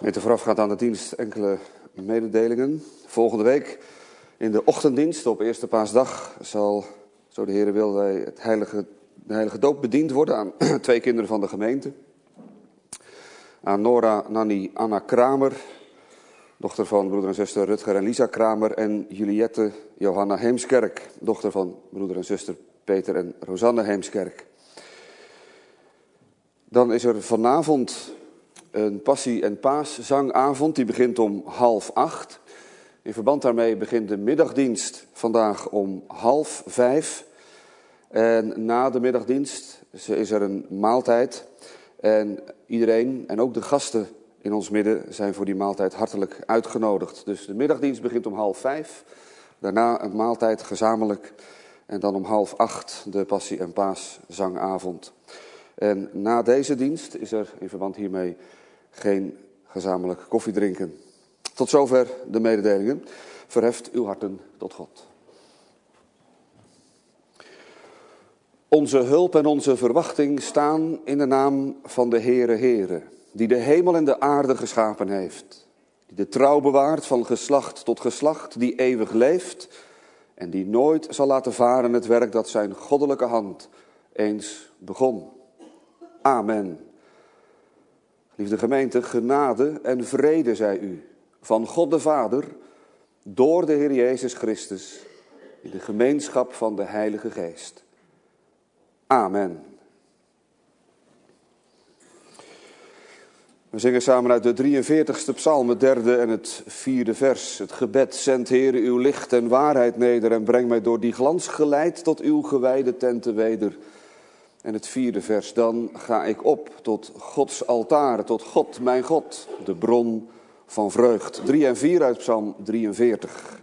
Met de voorafgaand aan de dienst enkele mededelingen. Volgende week in de ochtenddienst op Eerste Paasdag zal, zo de Heer wil, de heilige doop bediend worden aan 2 kinderen van de gemeente. Aan Nora Nanny Anna Kramer, dochter van broeder en zuster Rutger en Lisa Kramer, en Juliette Johanna Heemskerk, dochter van broeder en zuster Peter en Rosanne Heemskerk. Dan is er vanavond een passie- en paaszangavond, die begint om 7:30. In verband daarmee begint de middagdienst vandaag om 4:30. En na de middagdienst is er een maaltijd. En iedereen, en ook de gasten in ons midden, zijn voor die maaltijd hartelijk uitgenodigd. Dus de middagdienst begint om 4:30. Daarna een maaltijd gezamenlijk. En dan om 7:30 de passie- en paaszangavond. En na deze dienst is er in verband hiermee geen gezamenlijk koffiedrinken. Tot zover de mededelingen. Verheft uw harten tot God. Onze hulp en onze verwachting staan in de naam van de Heere, die de hemel en de aarde geschapen heeft. Die de trouw bewaart van geslacht tot geslacht, die eeuwig leeft en die nooit zal laten varen het werk dat zijn goddelijke hand eens begon. Amen. Liefde gemeente, genade en vrede zij u, van God de Vader, door de Heer Jezus Christus, in de gemeenschap van de Heilige Geest. Amen. We zingen samen uit de 43ste psalm, het 3e en het 4e vers. Het gebed: zend Heere uw licht en waarheid neder en breng mij door die glans geleid tot uw gewijde tenten weder. En het 4e vers: dan ga ik op tot Gods altaar, tot God, mijn God, de bron van vreugd. 3 en 4 uit psalm 43.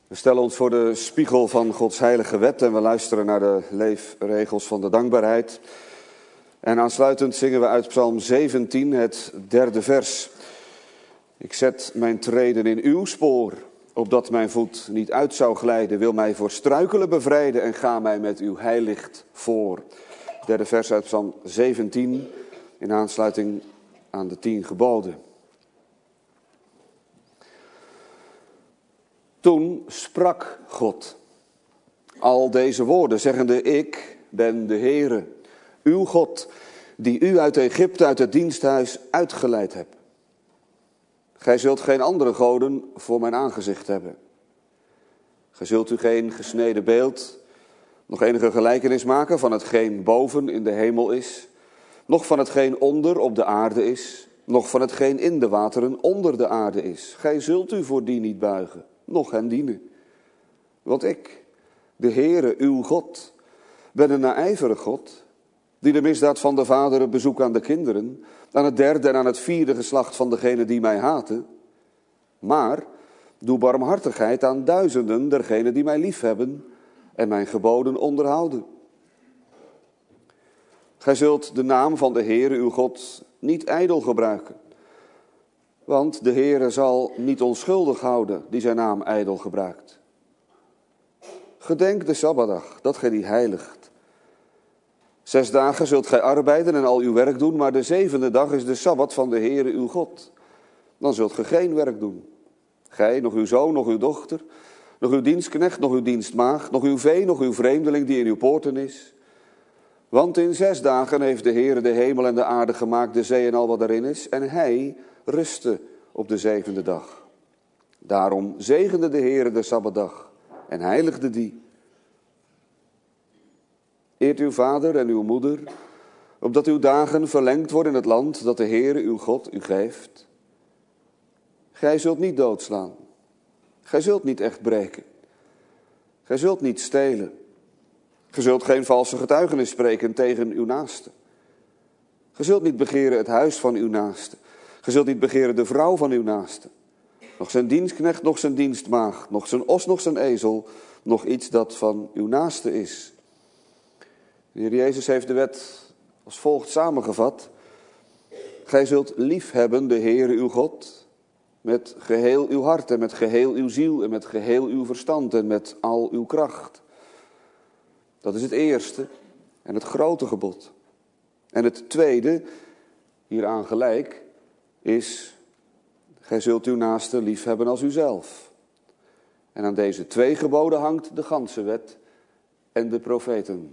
We stellen ons voor de spiegel van Gods heilige wet en we luisteren naar de leefregels van de dankbaarheid. En aansluitend zingen we uit Psalm 17 het 3e vers. Ik zet mijn treden in uw spoor, opdat mijn voet niet uit zou glijden. Wil mij voor struikelen bevrijden en ga mij met uw heilicht voor. 3e vers uit Psalm 17 in aansluiting aan de 10 geboden. Toen sprak God al deze woorden, zeggende: Ik ben de Heere, uw God, die u uit Egypte, uit het diensthuis uitgeleid hebt. Gij zult geen andere goden voor mijn aangezicht hebben. Gij zult u geen gesneden beeld, nog enige gelijkenis maken van hetgeen boven in de hemel is, nog van hetgeen onder op de aarde is, nog van hetgeen in de wateren onder de aarde is. Gij zult u voor die niet buigen, nog hen dienen. Want ik, de Heere, uw God, ben een naijverig God, die de misdaad van de vaderen bezoekt aan de kinderen, aan het 3e en aan het 4e geslacht van degenen die mij haten. Maar doe barmhartigheid aan duizenden dergenen die mij liefhebben en mijn geboden onderhouden. Gij zult de naam van de Heere, uw God, niet ijdel gebruiken. Want de Heere zal niet onschuldig houden die zijn naam ijdel gebruikt. Gedenk de Sabbatdag, dat gij die heiligt. 6 dagen zult gij arbeiden en al uw werk doen, maar de 7e dag is de Sabbat van de Heere uw God. Dan zult gij geen werk doen. Gij, nog uw zoon, nog uw dochter, nog uw dienstknecht, nog uw dienstmaagd, nog uw vee, nog uw vreemdeling die in uw poorten is. Want in 6 dagen heeft de Heere de hemel en de aarde gemaakt, de zee en al wat erin is, en hij rustte op de 7e dag. Daarom zegende de Heere de Sabbatdag en heiligde die. Eert uw vader en uw moeder, opdat uw dagen verlengd worden in het land dat de Heere uw God u geeft. Gij zult niet doodslaan. Gij zult niet echt breken. Gij zult niet stelen. Gij zult geen valse getuigenis spreken tegen uw naaste. Gij zult niet begeren het huis van uw naaste. Gij zult niet begeren de vrouw van uw naaste. Nog zijn dienstknecht, nog zijn dienstmaagd, nog zijn os, nog zijn ezel, nog iets dat van uw naaste is. De Heer Jezus heeft de wet als volgt samengevat. Gij zult liefhebben de Heere uw God met geheel uw hart en met geheel uw ziel en met geheel uw verstand en met al uw kracht. Dat is het eerste en het grote gebod. En het tweede, hieraan gelijk, is: gij zult uw naaste liefhebben als uzelf. En aan deze 2 geboden hangt de ganse wet en de profeten.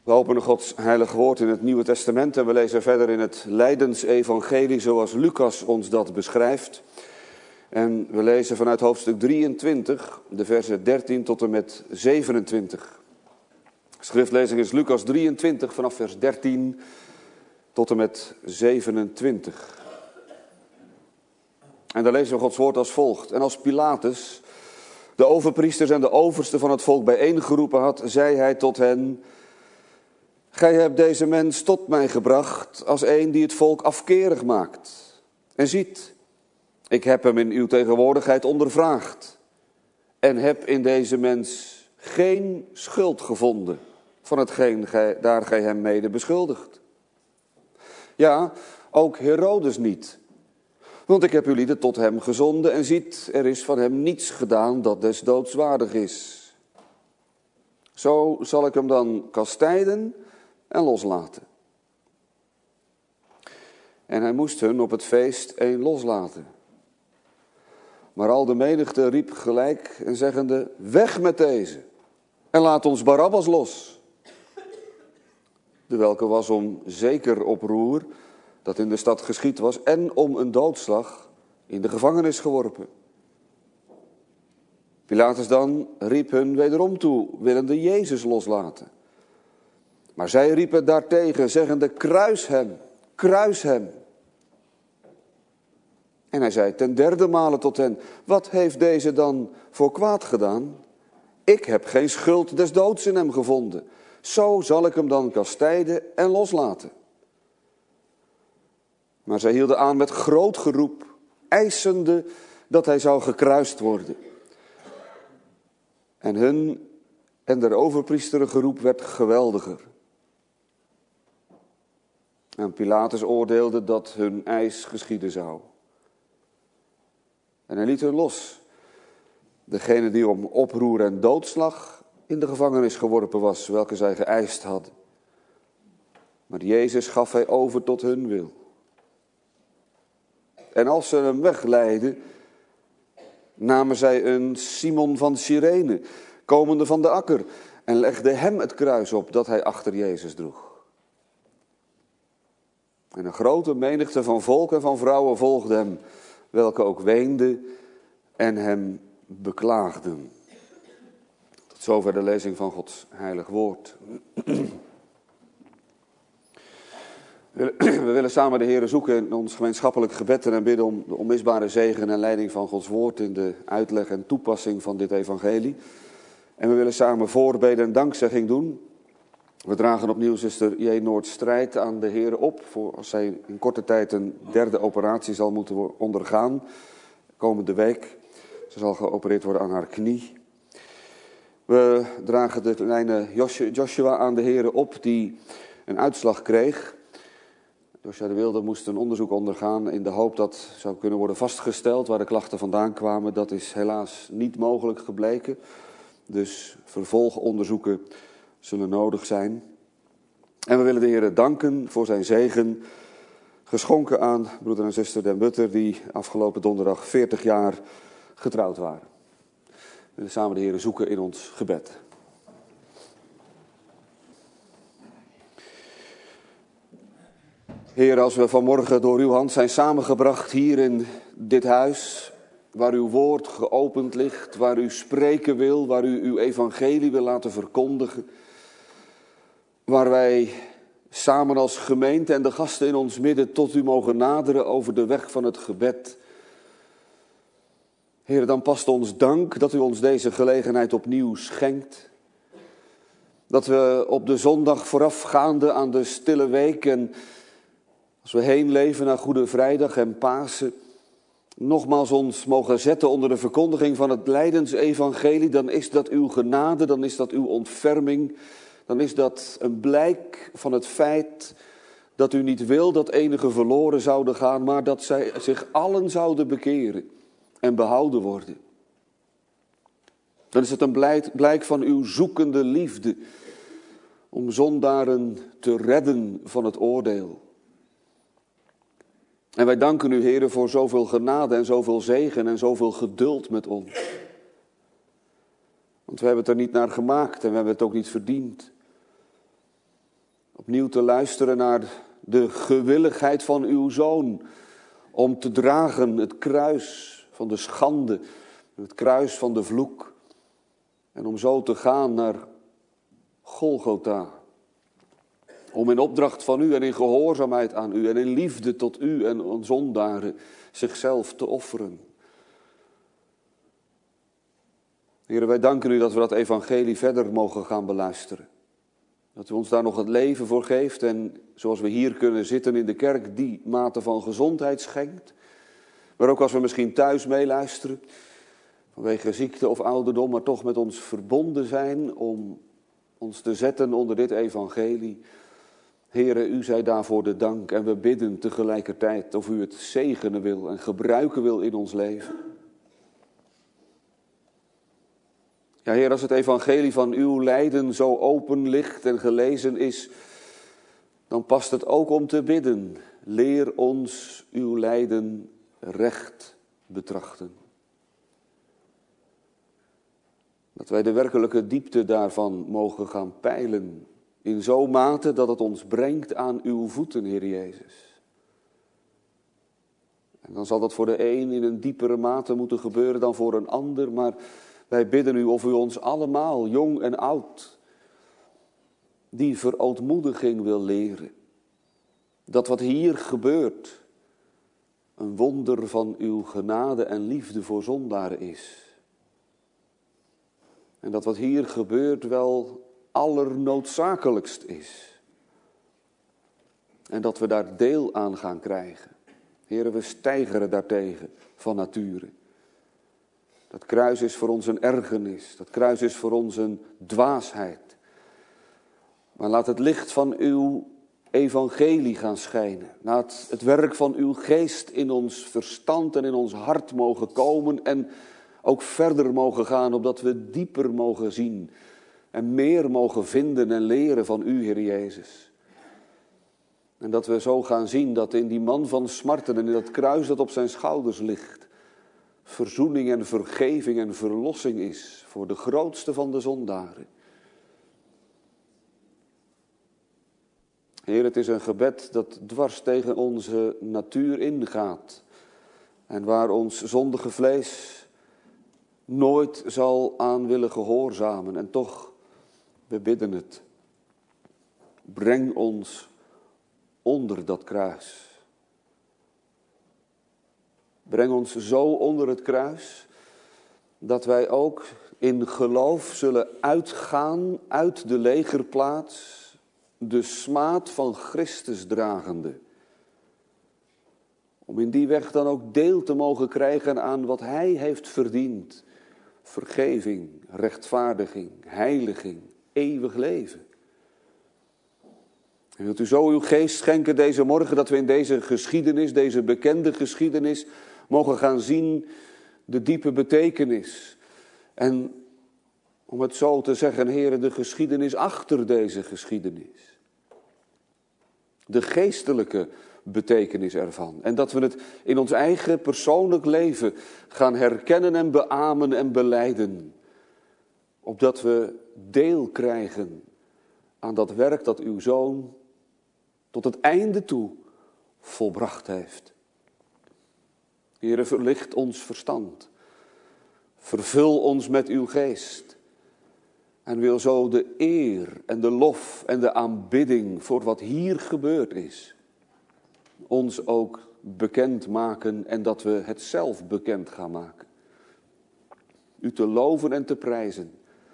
We openen Gods heilig woord in het Nieuwe Testament en we lezen verder in het Lijdensevangelie zoals Lucas ons dat beschrijft. En we lezen vanuit hoofdstuk 23, de versen 13 tot en met 27. Schriftlezing is Lucas 23 vanaf vers 13 tot en met 27. En daar lezen we Gods woord als volgt. En als Pilatus de overpriesters en de oversten van het volk bijeengeroepen had, zei hij tot hen: Gij hebt deze mens tot mij gebracht als een die het volk afkerig maakt. En ziet, ik heb hem in uw tegenwoordigheid ondervraagd en heb in deze mens geen schuld gevonden van hetgeen daar gij hem mede beschuldigt. Ja, ook Herodes niet. Want ik heb uw lieden tot hem gezonden en ziet, er is van hem niets gedaan dat des doods waardig is. Zo zal ik hem dan kastijden en loslaten. En hij moest hun op het feest een loslaten. Maar al de menigte riep gelijk en zeggende: Weg met deze en laat ons Barabbas los. De welke was om zeker oproer dat in de stad geschied was en om een doodslag in de gevangenis geworpen. Pilatus dan riep hun wederom toe, willende Jezus loslaten. Maar zij riepen daartegen, zeggende: Kruis hem, kruis hem. En hij zei ten derde male tot hen: Wat heeft deze dan voor kwaad gedaan? Ik heb geen schuld des doods in hem gevonden. Zo zal ik hem dan kastijden en loslaten. Maar zij hielden aan met groot geroep, eisende dat hij zou gekruist worden. En hun en der overpriesteren geroep werd geweldiger. En Pilatus oordeelde dat hun eis geschieden zou. En hij liet hun los. Degene die om oproer en doodslag in de gevangenis geworpen was, welke zij geëist hadden. Maar Jezus gaf hij over tot hun wil. En als ze hem wegleidden, namen zij een Simon van Cyrene, komende van de akker, en legden hem het kruis op dat hij achter Jezus droeg. En een grote menigte van volk en van vrouwen volgde hem, welke ook weenden en hem beklaagden. Tot zover de lezing van Gods heilig woord. We willen samen de Heere zoeken in ons gemeenschappelijk gebed en bidden om de onmisbare zegen en leiding van Gods woord in de uitleg en toepassing van dit evangelie. En we willen samen voorbeden en dankzegging doen. We dragen opnieuw zuster J. Noordstrijd aan de Heere op, voor als zij in korte tijd een derde operatie zal moeten ondergaan, komende week. Ze zal geopereerd worden aan haar knie. We dragen de kleine Joshua aan de Heere op, die een uitslag kreeg. Joshua de Wilde moest een onderzoek ondergaan in de hoop dat zou kunnen worden vastgesteld waar de klachten vandaan kwamen. Dat is helaas niet mogelijk gebleken. Dus vervolgonderzoeken zullen nodig zijn. En we willen de Heer danken voor zijn zegen, geschonken aan broeder en zuster Den Butter, die afgelopen donderdag 40 jaar getrouwd waren. We willen samen de Heer zoeken in ons gebed. Heer, als we vanmorgen door uw hand zijn samengebracht hier in dit huis, waar uw woord geopend ligt, waar u spreken wil, waar u uw evangelie wil laten verkondigen, waar wij samen als gemeente en de gasten in ons midden tot u mogen naderen over de weg van het gebed. Heer, dan past ons dank dat u ons deze gelegenheid opnieuw schenkt. Dat we op de zondag voorafgaande aan de stille week en als we heen leven naar Goede Vrijdag en Pasen, nogmaals ons mogen zetten onder de verkondiging van het Lijdensevangelie, dan is dat uw genade, dan is dat uw ontferming, dan is dat een blijk van het feit dat u niet wil dat enige verloren zouden gaan, maar dat zij zich allen zouden bekeren en behouden worden. Dan is het een blijk van uw zoekende liefde om zondaren te redden van het oordeel. En wij danken u, Heere, voor zoveel genade en zoveel zegen en zoveel geduld met ons. Want we hebben het er niet naar gemaakt en we hebben het ook niet verdiend. Opnieuw te luisteren naar de gewilligheid van uw Zoon om te dragen het kruis van de schande, het kruis van de vloek. En om zo te gaan naar Golgotha. Om in opdracht van u en in gehoorzaamheid aan u en in liefde tot u en zondaren zichzelf te offeren. Heren, wij danken u dat we dat evangelie verder mogen gaan beluisteren. Dat u ons daar nog het leven voor geeft en zoals we hier kunnen zitten in de kerk die mate van gezondheid schenkt. Maar ook als we misschien thuis meeluisteren, vanwege ziekte of ouderdom, maar toch met ons verbonden zijn om ons te zetten onder dit evangelie. Here, u zij daarvoor de dank en we bidden tegelijkertijd of u het zegenen wil en gebruiken wil in ons leven. Ja, Heer, als het evangelie van uw lijden zo open ligt en gelezen is, dan past het ook om te bidden. Leer ons uw lijden recht betrachten. Dat wij de werkelijke diepte daarvan mogen gaan peilen. In zo'n mate dat het ons brengt aan uw voeten, Heer Jezus. En dan zal dat voor de een in een diepere mate moeten gebeuren dan voor een ander. Maar wij bidden u of u ons allemaal, jong en oud, die verootmoediging wil leren. Dat wat hier gebeurt een wonder van uw genade en liefde voor zondaren is. En dat wat hier gebeurt wel allernoodzakelijkst is. En dat we daar deel aan gaan krijgen. Heren, we steigeren daartegen van nature. Dat kruis is voor ons een ergernis. Dat kruis is voor ons een dwaasheid. Maar laat het licht van uw evangelie gaan schijnen. Laat het werk van uw geest in ons verstand en in ons hart mogen komen. En ook verder mogen gaan, opdat we dieper mogen zien. En meer mogen vinden en leren van u, Heer Jezus. En dat we zo gaan zien dat in die man van smarten en in dat kruis dat op zijn schouders ligt, verzoening en vergeving en verlossing is voor de grootste van de zondaren. Heer, het is een gebed dat dwars tegen onze natuur ingaat. En waar ons zondige vlees nooit zal aan willen gehoorzamen. En toch, we bidden het. Breng ons onder dat kruis. Breng ons zo onder het kruis, dat wij ook in geloof zullen uitgaan uit de legerplaats, de smaad van Christus dragende. Om in die weg dan ook deel te mogen krijgen aan wat hij heeft verdiend. Vergeving, rechtvaardiging, heiliging, eeuwig leven. En wilt u zo uw geest schenken deze morgen, dat we in deze geschiedenis, deze bekende geschiedenis, mogen gaan zien de diepe betekenis. En om het zo te zeggen, heren, de geschiedenis achter deze geschiedenis. De geestelijke betekenis ervan. En dat we het in ons eigen persoonlijk leven gaan herkennen en beamen en belijden. Opdat we deel krijgen aan dat werk dat uw Zoon tot het einde toe volbracht heeft. Heere, verlicht ons verstand. Vervul ons met uw geest. En wil zo de eer en de lof en de aanbidding voor wat hier gebeurd is, ons ook bekend maken en dat we het zelf bekend gaan maken. U te loven en te prijzen.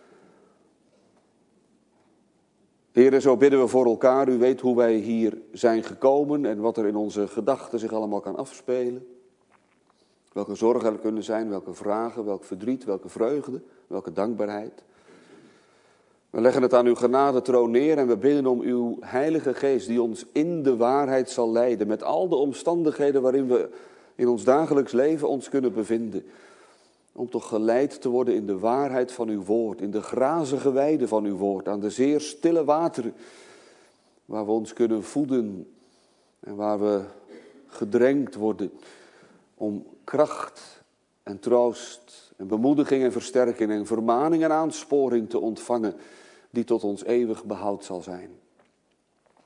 Heere, zo bidden we voor elkaar. U weet hoe wij hier zijn gekomen en wat er in onze gedachten zich allemaal kan afspelen. Welke zorgen er kunnen zijn, welke vragen, welk verdriet, welke vreugde, welke dankbaarheid. We leggen het aan uw genadetroon neer en we bidden om uw heilige geest die ons in de waarheid zal leiden. Met al de omstandigheden waarin we in ons dagelijks leven ons kunnen bevinden. Om toch geleid te worden in de waarheid van uw woord, in de grazige weiden van uw woord, aan de zeer stille wateren. Waar we ons kunnen voeden en waar we gedrenkt worden om kracht en troost en bemoediging en versterking en vermaning en aansporing te ontvangen die tot ons eeuwig behoud zal zijn.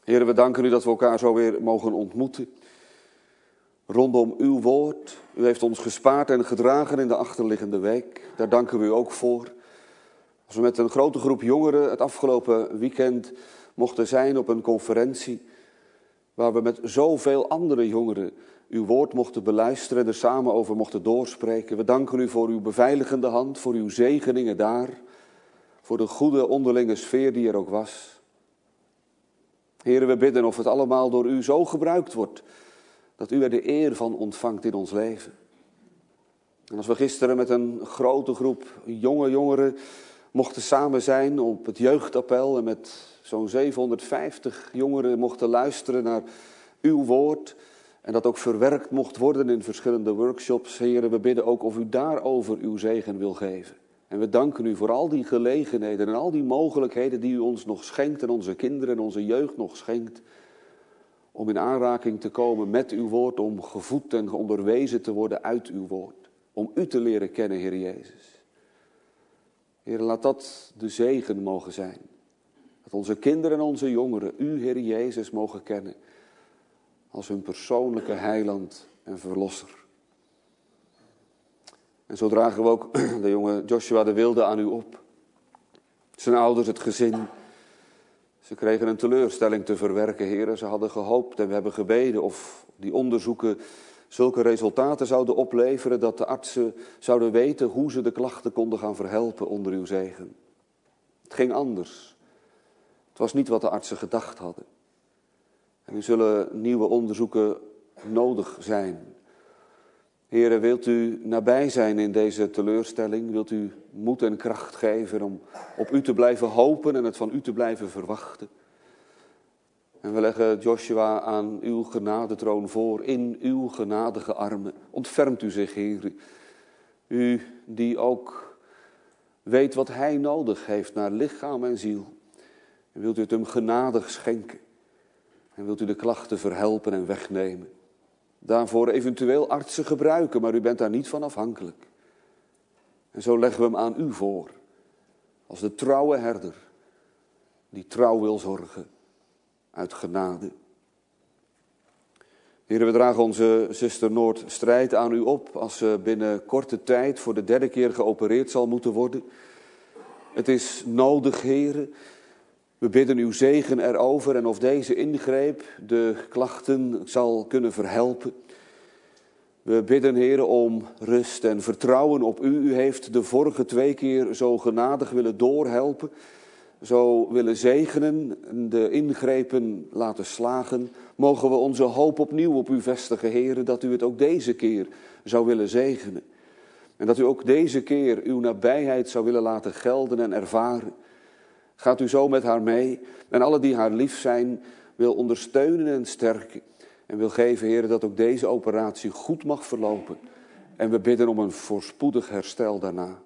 Heere, we danken u dat we elkaar zo weer mogen ontmoeten. Rondom uw woord. U heeft ons gespaard en gedragen in de achterliggende week. Daar danken we u ook voor. Als we met een grote groep jongeren het afgelopen weekend mochten zijn op een conferentie, waar we met zoveel andere jongeren uw woord mochten beluisteren en er samen over mochten doorspreken. We danken u voor uw beveiligende hand, voor uw zegeningen daar, voor de goede onderlinge sfeer die er ook was. Heren, we bidden of het allemaal door u zo gebruikt wordt, dat u er de eer van ontvangt in ons leven. En als we gisteren met een grote groep jonge jongeren mochten samen zijn op het jeugdappel en met zo'n 750 jongeren mochten luisteren naar uw woord en dat ook verwerkt mocht worden in verschillende workshops. Heren, we bidden ook of u daarover uw zegen wil geven. En we danken u voor al die gelegenheden en al die mogelijkheden die u ons nog schenkt en onze kinderen en onze jeugd nog schenkt, om in aanraking te komen met uw woord, om gevoed en onderwezen te worden uit uw woord. Om u te leren kennen, Heer Jezus. Heer, laat dat de zegen mogen zijn. Dat onze kinderen en onze jongeren u, Heer Jezus, mogen kennen als hun persoonlijke heiland en verlosser. En zo dragen we ook de jonge Joshua de Wilde aan u op. Zijn ouders, het gezin. Ze kregen een teleurstelling te verwerken, Heer. Ze hadden gehoopt en we hebben gebeden of die onderzoeken zulke resultaten zouden opleveren dat de artsen zouden weten hoe ze de klachten konden gaan verhelpen onder uw zegen. Het ging anders. Het was niet wat de artsen gedacht hadden. En er zullen nieuwe onderzoeken nodig zijn. Heere, wilt u nabij zijn in deze teleurstelling? Wilt u moed en kracht geven om op u te blijven hopen en het van u te blijven verwachten? En we leggen Joshua aan uw genadetroon voor, in uw genadige armen. Ontfermt u zich, Heer. U die ook weet wat hij nodig heeft naar lichaam en ziel. En wilt u het hem genadig schenken. En wilt u de klachten verhelpen en wegnemen. Daarvoor eventueel artsen gebruiken, maar u bent daar niet van afhankelijk. En zo leggen we hem aan u voor. Als de trouwe herder die trouw wil zorgen. Uit genade. Heren, we dragen onze zuster Noord strijd aan u op als ze binnen korte tijd voor de 3e keer geopereerd zal moeten worden. Het is nodig, heren. We bidden uw zegen erover en of deze ingreep de klachten zal kunnen verhelpen. We bidden, heren, om rust en vertrouwen op u. U heeft de vorige 2 keer zo genadig willen doorhelpen. Zo willen zegenen, de ingrepen laten slagen, mogen we onze hoop opnieuw op u vestigen, Heere, dat u het ook deze keer zou willen zegenen. En dat u ook deze keer uw nabijheid zou willen laten gelden en ervaren. Gaat u zo met haar mee en alle die haar lief zijn wil ondersteunen en sterken. En wil geven, Heere, dat ook deze operatie goed mag verlopen. En we bidden om een voorspoedig herstel daarna.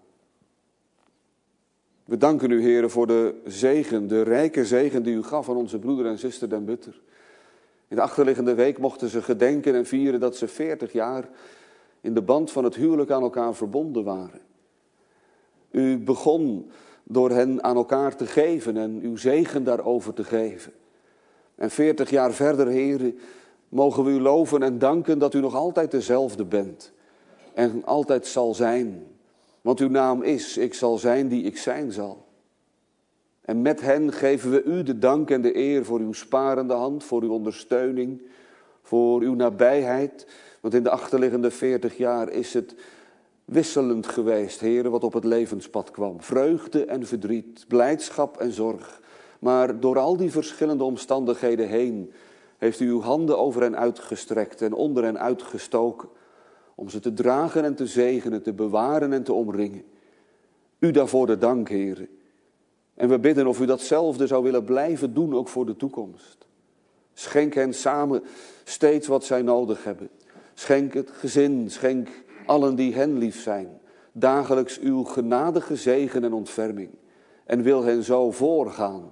We danken u, Heere, voor de zegen, de rijke zegen die u gaf aan onze broeder en zuster Den Butter. In de achterliggende week mochten ze gedenken en vieren dat ze 40 jaar in de band van het huwelijk aan elkaar verbonden waren. U begon door hen aan elkaar te geven en uw zegen daarover te geven. En 40 jaar verder, Heere, mogen we u loven en danken dat u nog altijd dezelfde bent. En altijd zal zijn. Want uw naam is, ik zal zijn die ik zijn zal. En met hen geven we u de dank en de eer voor uw sparende hand, voor uw ondersteuning, voor uw nabijheid. Want in de achterliggende 40 jaar is het wisselend geweest, Heere, wat op het levenspad kwam. Vreugde en verdriet, blijdschap en zorg. Maar door al die verschillende omstandigheden heen heeft u uw handen over hen uitgestrekt en onder hen uitgestoken. Om ze te dragen en te zegenen, te bewaren en te omringen. U daarvoor de dank, Heere. En we bidden of u datzelfde zou willen blijven doen, ook voor de toekomst. Schenk hen samen steeds wat zij nodig hebben. Schenk het gezin, schenk allen die hen lief zijn. Dagelijks uw genadige zegen en ontferming. En wil hen zo voorgaan.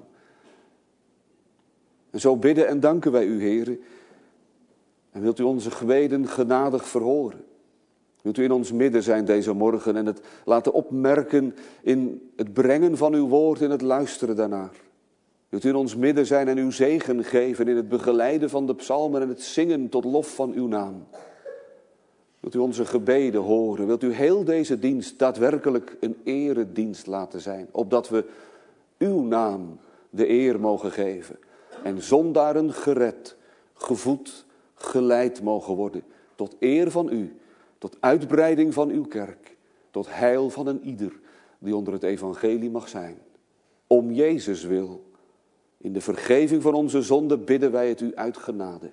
En zo bidden en danken wij u, Heere. En wilt u onze gebeden genadig verhoren. Wilt u in ons midden zijn deze morgen en het laten opmerken in het brengen van uw woord, in het luisteren daarnaar. Wilt u in ons midden zijn en uw zegen geven in het begeleiden van de psalmen en het zingen tot lof van uw naam. Wilt u onze gebeden horen? Wilt u heel deze dienst daadwerkelijk een eredienst laten zijn, opdat we uw naam de eer mogen geven en zondaren gered, gevoed, geleid mogen worden tot eer van u, tot uitbreiding van uw kerk, tot heil van een ieder die onder het evangelie mag zijn. Om Jezus wil, in de vergeving van onze zonden bidden wij het u uit genade.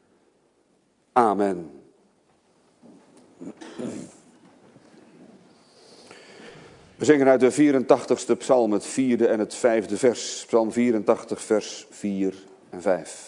Amen. We zingen uit de 84ste psalm, het 4e en het 5e vers. Psalm 84, vers 4 en 5.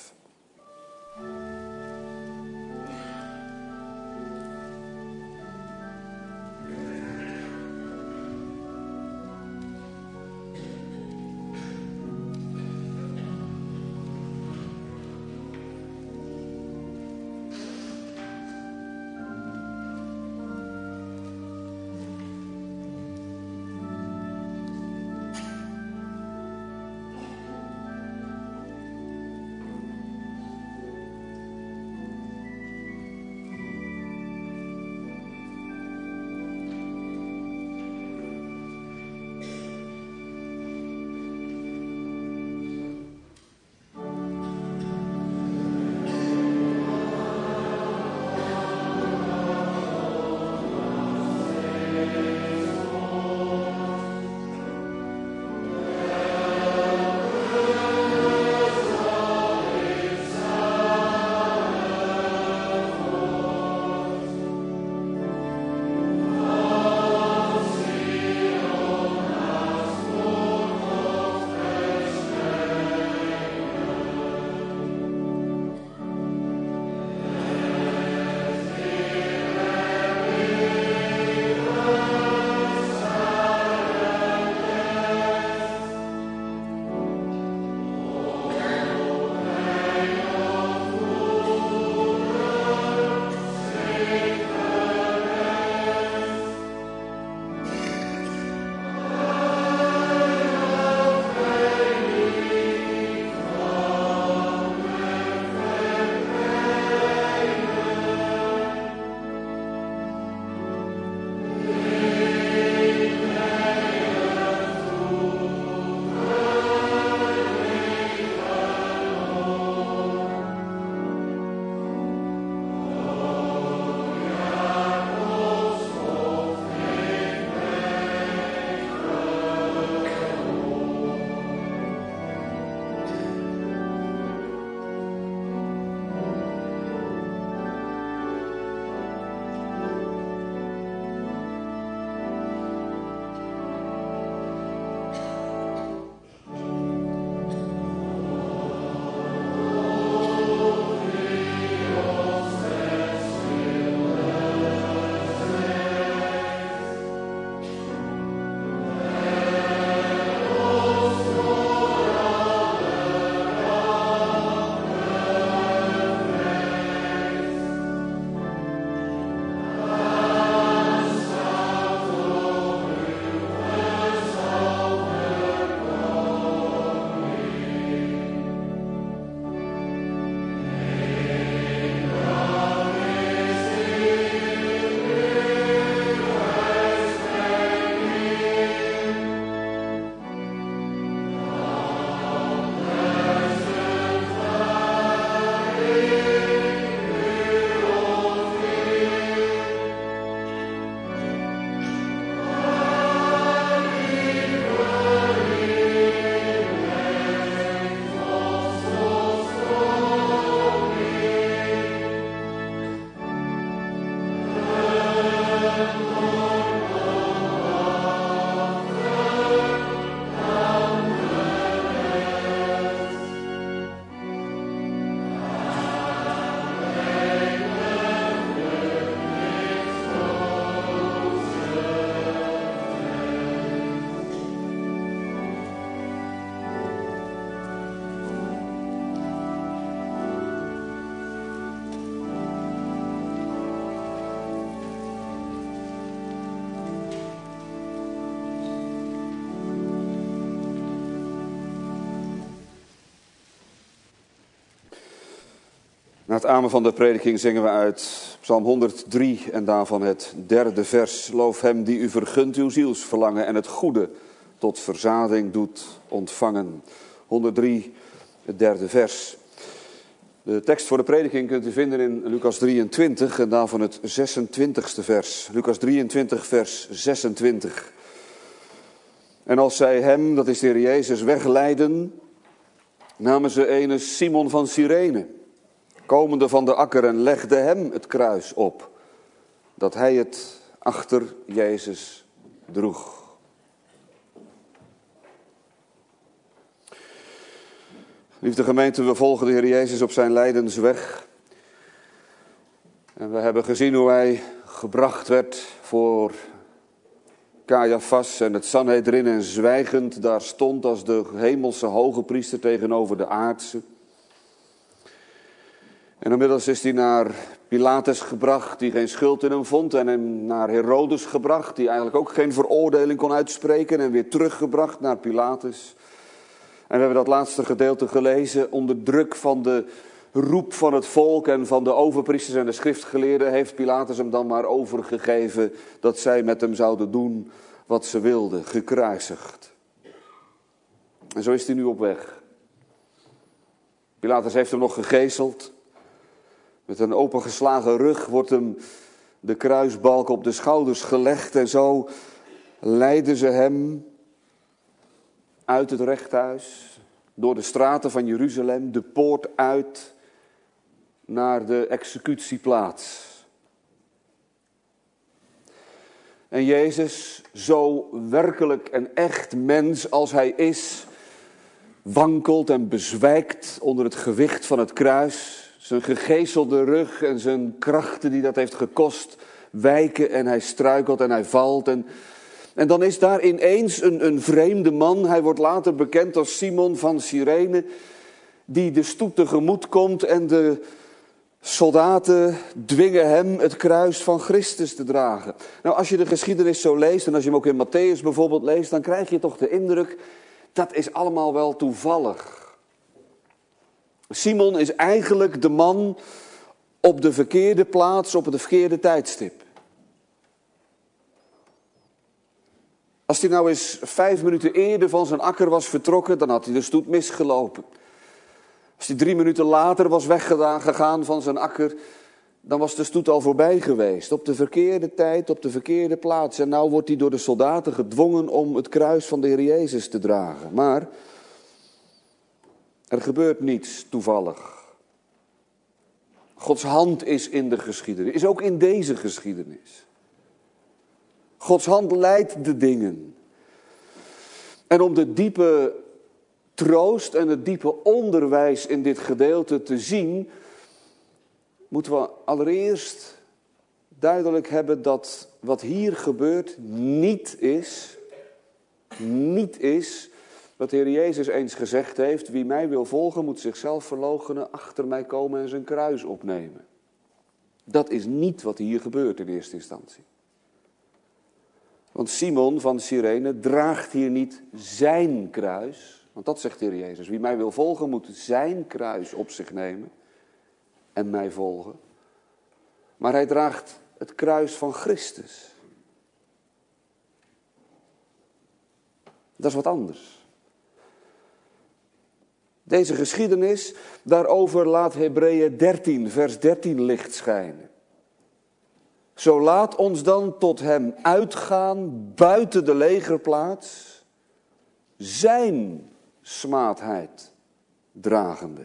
Na het amen van de prediking zingen we uit Psalm 103 en daarvan het 3e vers. Loof hem die u vergunt uw zielsverlangen en het goede tot verzading doet ontvangen. 103, het 3e vers. De tekst voor de prediking kunt u vinden in Lucas 23 en daarvan het 26e vers. Lucas 23, vers 26. En als zij hem, dat is de Heer Jezus, wegleidden, namen ze ene Simon van Cyrene, komende van de akker, en legde hem het kruis op, dat hij het achter Jezus droeg. Liefde gemeente, we volgen de Heer Jezus op zijn lijdensweg. En we hebben gezien hoe hij gebracht werd voor Caiaphas en het Sanhedrin en zwijgend daar stond als de hemelse hoge priester tegenover de aardse. En inmiddels is hij naar Pilatus gebracht, die geen schuld in hem vond. En hem naar Herodes gebracht, die eigenlijk ook geen veroordeling kon uitspreken. En weer teruggebracht naar Pilatus. En we hebben dat laatste gedeelte gelezen. Onder druk van de roep van het volk en van de overpriesters en de schriftgeleerden heeft Pilatus hem dan maar overgegeven dat zij met hem zouden doen wat ze wilden, gekruisigd. En zo is hij nu op weg. Pilatus heeft hem nog gegezeld. Met een opengeslagen rug wordt hem de kruisbalk op de schouders gelegd en zo leidden ze hem uit het rechthuis, door de straten van Jeruzalem, de poort uit naar de executieplaats. En Jezus, zo werkelijk en echt mens als hij is, wankelt en bezwijkt onder het gewicht van het kruis. Zijn gegezelde rug en zijn krachten die dat heeft gekost wijken en hij struikelt en hij valt. En dan is daar ineens een vreemde man, hij wordt later bekend als Simon van Cyrene, die de stoet tegemoet komt en de soldaten dwingen hem het kruis van Christus te dragen. Nou, als je de geschiedenis zo leest en als je hem ook in Matthäus bijvoorbeeld leest, dan krijg je toch de indruk, dat is allemaal wel toevallig. Simon is eigenlijk de man op de verkeerde plaats, op het verkeerde tijdstip. Als hij nou eens 5 minuten eerder van zijn akker was vertrokken, dan had hij de stoet misgelopen. Als hij 3 minuten later was weggegaan van zijn akker, dan was de stoet al voorbij geweest. Op de verkeerde tijd, op de verkeerde plaats. En nou wordt hij door de soldaten gedwongen om het kruis van de Heer Jezus te dragen. Maar er gebeurt niets toevallig. Gods hand is in de geschiedenis, is ook in deze geschiedenis. Gods hand leidt de dingen. En om de diepe troost en het diepe onderwijs in dit gedeelte te zien, moeten we allereerst duidelijk hebben dat wat hier gebeurt niet is wat de Heer Jezus eens gezegd heeft: wie mij wil volgen moet zichzelf verloochenen, achter mij komen en zijn kruis opnemen. Dat is niet wat hier gebeurt in eerste instantie. Want Simon van Cyrene draagt hier niet zijn kruis. Want dat zegt de Heer Jezus. Wie mij wil volgen moet zijn kruis op zich nemen en mij volgen. Maar hij draagt het kruis van Christus. Dat is wat anders. Deze geschiedenis, daarover laat Hebreeën 13, vers 13 licht schijnen. Zo laat ons dan tot hem uitgaan buiten de legerplaats, zijn smaadheid dragende.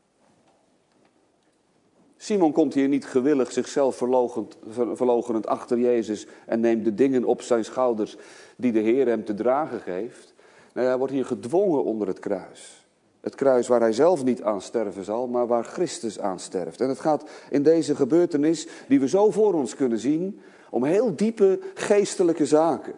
Simon komt hier niet gewillig zichzelf verloochenend achter Jezus en neemt de dingen op zijn schouders die de Heer hem te dragen geeft. Nee, hij wordt hier gedwongen onder het kruis. Het kruis waar hij zelf niet aan sterven zal, maar waar Christus aan sterft. En het gaat in deze gebeurtenis, die we zo voor ons kunnen zien, om heel diepe geestelijke zaken.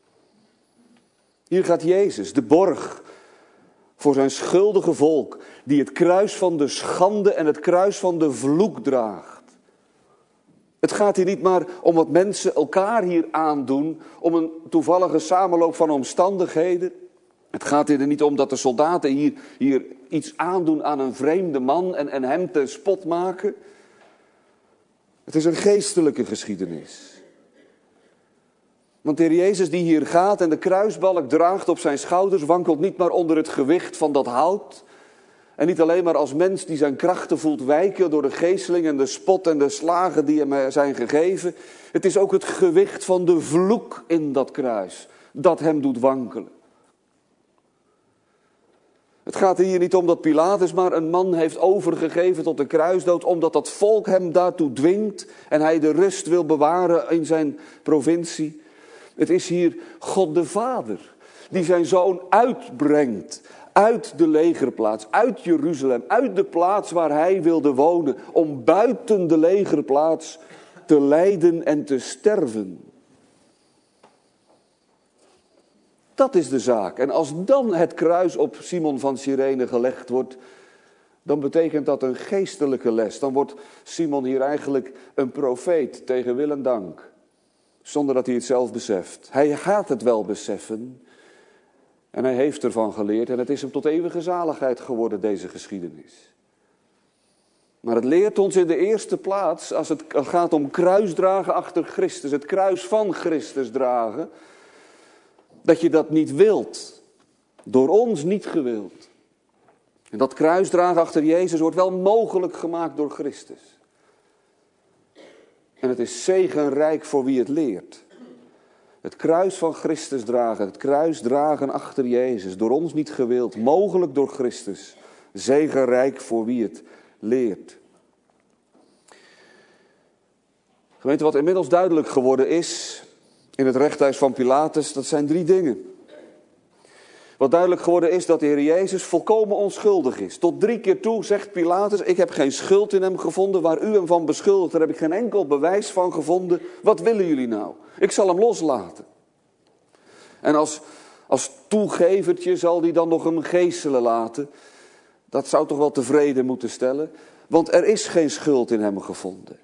Hier gaat Jezus, de borg, voor zijn schuldige volk, die het kruis van de schande en het kruis van de vloek draagt. Het gaat hier niet maar om wat mensen elkaar hier aandoen, om een toevallige samenloop van omstandigheden. Het gaat hier niet om dat de soldaten hier iets aandoen aan een vreemde man en hem ten spot maken. Het is een geestelijke geschiedenis. Want de Heer Jezus die hier gaat en de kruisbalk draagt op zijn schouders, wankelt niet maar onder het gewicht van dat hout. En niet alleen maar als mens die zijn krachten voelt wijken door de geesteling en de spot en de slagen die hem zijn gegeven. Het is ook het gewicht van de vloek in dat kruis dat hem doet wankelen. Het gaat hier niet om dat Pilatus maar een man heeft overgegeven tot de kruisdood, omdat dat volk hem daartoe dwingt en hij de rust wil bewaren in zijn provincie. Het is hier God de Vader die zijn zoon uitbrengt uit de legerplaats, uit Jeruzalem, uit de plaats waar hij wilde wonen, om buiten de legerplaats te lijden en te sterven. Dat is de zaak. En als dan het kruis op Simon van Cyrene gelegd wordt, dan betekent dat een geestelijke les. Dan wordt Simon hier eigenlijk een profeet tegen wil en dank. Zonder dat hij het zelf beseft. Hij gaat het wel beseffen. En hij heeft ervan geleerd. En het is hem tot eeuwige zaligheid geworden, deze geschiedenis. Maar het leert ons in de eerste plaats, als het gaat om kruisdragen achter Christus, het kruis van Christus dragen, dat je dat niet wilt. Door ons niet gewild. En dat kruisdragen achter Jezus wordt wel mogelijk gemaakt door Christus. En het is zegenrijk voor wie het leert. Het kruis van Christus dragen, het kruis dragen achter Jezus, door ons niet gewild, mogelijk door Christus. Zegenrijk voor wie het leert. Gemeente, wat inmiddels duidelijk geworden is in het rechthuis van Pilatus, dat zijn 3 dingen. Wat duidelijk geworden is dat de Heer Jezus volkomen onschuldig is. Tot 3 keer toe zegt Pilatus, ik heb geen schuld in hem gevonden. Waar u hem van beschuldigt, daar heb ik geen enkel bewijs van gevonden. Wat willen jullie nou? Ik zal hem loslaten. En als toegevertje zal hij dan nog hem geeselen laten. Dat zou toch wel tevreden moeten stellen. Want er is geen schuld in hem gevonden.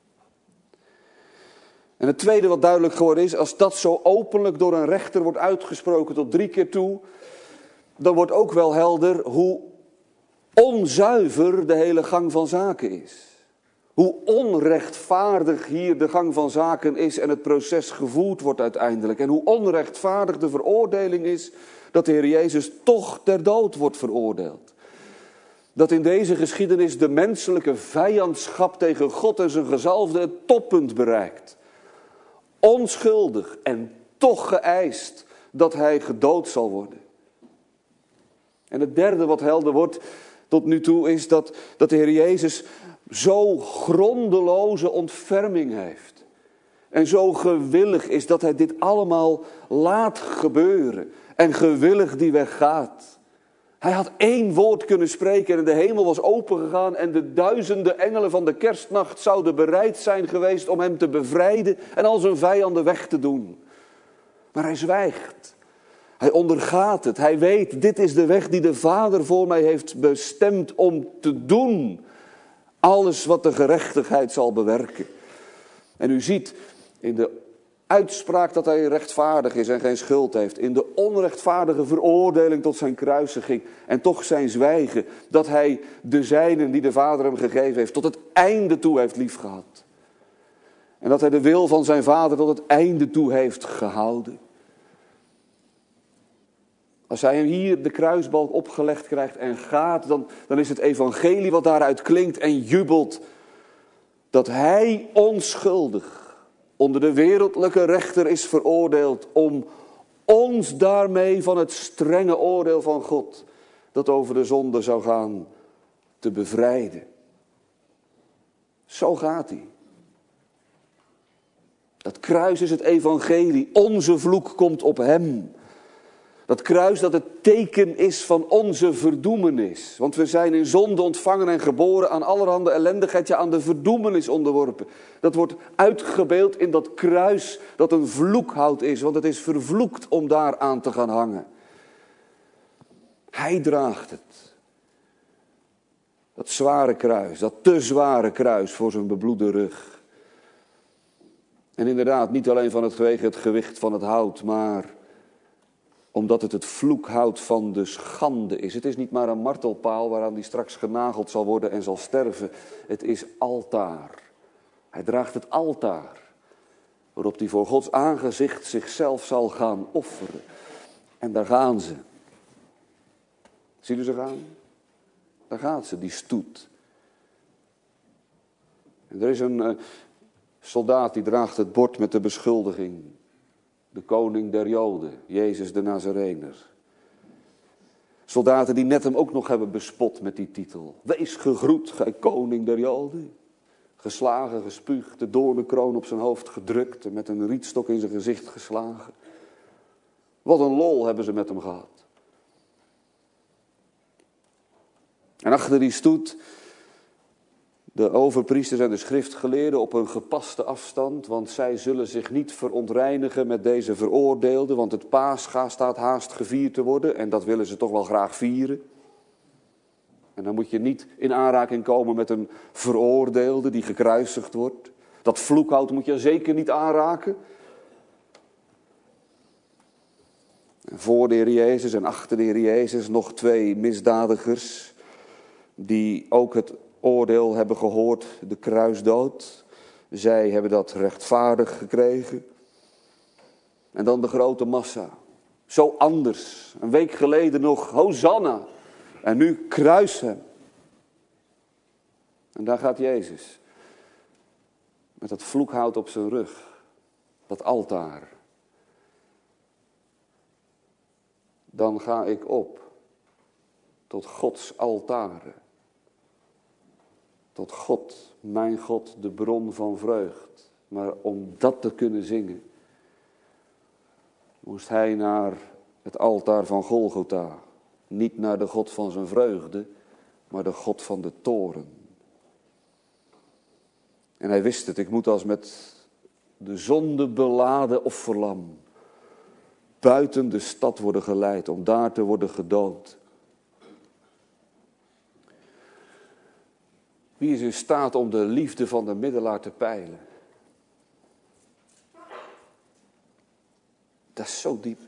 En het tweede wat duidelijk geworden is, als dat zo openlijk door een rechter wordt uitgesproken tot 3 keer toe, dan wordt ook wel helder hoe onzuiver de hele gang van zaken is. Hoe onrechtvaardig hier de gang van zaken is en het proces gevoerd wordt uiteindelijk. En hoe onrechtvaardig de veroordeling is dat de Heer Jezus toch ter dood wordt veroordeeld. Dat in deze geschiedenis de menselijke vijandschap tegen God en zijn gezalfde het toppunt bereikt. Onschuldig en toch geëist dat hij gedood zal worden. En het derde wat helder wordt tot nu toe is dat de Heer Jezus zo grondeloze ontferming heeft. En zo gewillig is dat hij dit allemaal laat gebeuren. En gewillig die weg gaat. Hij had 1 woord kunnen spreken en de hemel was opengegaan en de duizenden engelen van de kerstnacht zouden bereid zijn geweest om hem te bevrijden en al zijn vijanden weg te doen. Maar hij zwijgt. Hij ondergaat het. Hij weet, dit is de weg die de Vader voor mij heeft bestemd om te doen. Alles wat de gerechtigheid zal bewerken. En u ziet in de uitspraak dat hij rechtvaardig is en geen schuld heeft. In de onrechtvaardige veroordeling tot zijn kruisiging. En toch zijn zwijgen. Dat hij de zijnen die de Vader hem gegeven heeft tot het einde toe heeft liefgehad. En dat hij de wil van zijn Vader tot het einde toe heeft gehouden. Als hij hem hier de kruisbalk opgelegd krijgt en gaat, dan is het evangelie wat daaruit klinkt en jubelt. Dat hij onschuldig onder de wereldlijke rechter is veroordeeld om ons daarmee van het strenge oordeel van God, dat over de zonde zou gaan, te bevrijden. Zo gaat hij. Dat kruis is het evangelie. Onze vloek komt op hem. Dat kruis dat het teken is van onze verdoemenis. Want we zijn in zonde ontvangen en geboren aan allerhande ellendigheid, ja aan de verdoemenis onderworpen. Dat wordt uitgebeeld in dat kruis dat een vloekhout is, want het is vervloekt om daar aan te gaan hangen. Hij draagt het. Dat zware kruis, dat te zware kruis voor zijn bebloede rug. En inderdaad, niet alleen vanwege het gewicht van het hout, maar Omdat het vloekhout van de schande is. Het is niet maar een martelpaal waaraan hij straks genageld zal worden en zal sterven. Het is altaar. Hij draagt het altaar. Waarop hij voor Gods aangezicht zichzelf zal gaan offeren. En daar gaan ze. Zien jullie ze gaan? Daar gaat ze, die stoet. En er is een soldaat die draagt het bord met de beschuldiging. De koning der Joden, Jezus de Nazarener. Soldaten die net hem ook nog hebben bespot met die titel. Wees gegroet, gij koning der Joden. Geslagen, gespuugd, de doornenkroon op zijn hoofd gedrukt en met een rietstok in zijn gezicht geslagen. Wat een lol hebben ze met hem gehad. En achter die stoet de overpriesters en de schriftgeleerden op een gepaste afstand, want zij zullen zich niet verontreinigen met deze veroordeelden, want het Pascha staat haast gevierd te worden en dat willen ze toch wel graag vieren. En dan moet je niet in aanraking komen met een veroordeelde die gekruisigd wordt. Dat vloekhout moet je zeker niet aanraken. En voor de Heer Jezus en achter de Heer Jezus nog 2 misdadigers die ook het oordeel hebben gehoord, de kruisdood. Zij hebben dat rechtvaardig gekregen. En dan de grote massa. Zo anders. Een week geleden nog Hosanna. En nu kruis hem. En daar gaat Jezus. Met dat vloekhout op zijn rug. Dat altaar. Dan ga ik op. Tot Gods altaren. Tot God, mijn God, de bron van vreugd. Maar om dat te kunnen zingen, moest hij naar het altaar van Golgotha. Niet naar de God van zijn vreugde, maar de God van de toorn. En hij wist het, ik moet als met de zonde beladen offerlam buiten de stad worden geleid, om daar te worden gedood. Wie is in staat om de liefde van de middelaar te peilen? Dat is zo diep.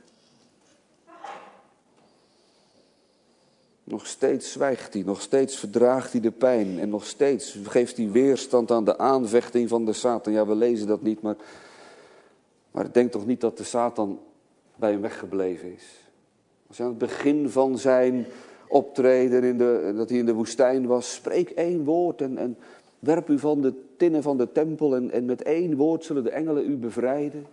Nog steeds zwijgt hij, nog steeds verdraagt hij de pijn. En nog steeds geeft hij weerstand aan de aanvechting van de Satan. Ja, we lezen dat niet, maar ik denk toch niet dat de Satan bij hem weggebleven is. Als hij aan het begin van zijn optreden, dat hij in de woestijn was, spreek 1 woord en werp u van de tinnen van de tempel en met 1 woord zullen de engelen u bevrijden.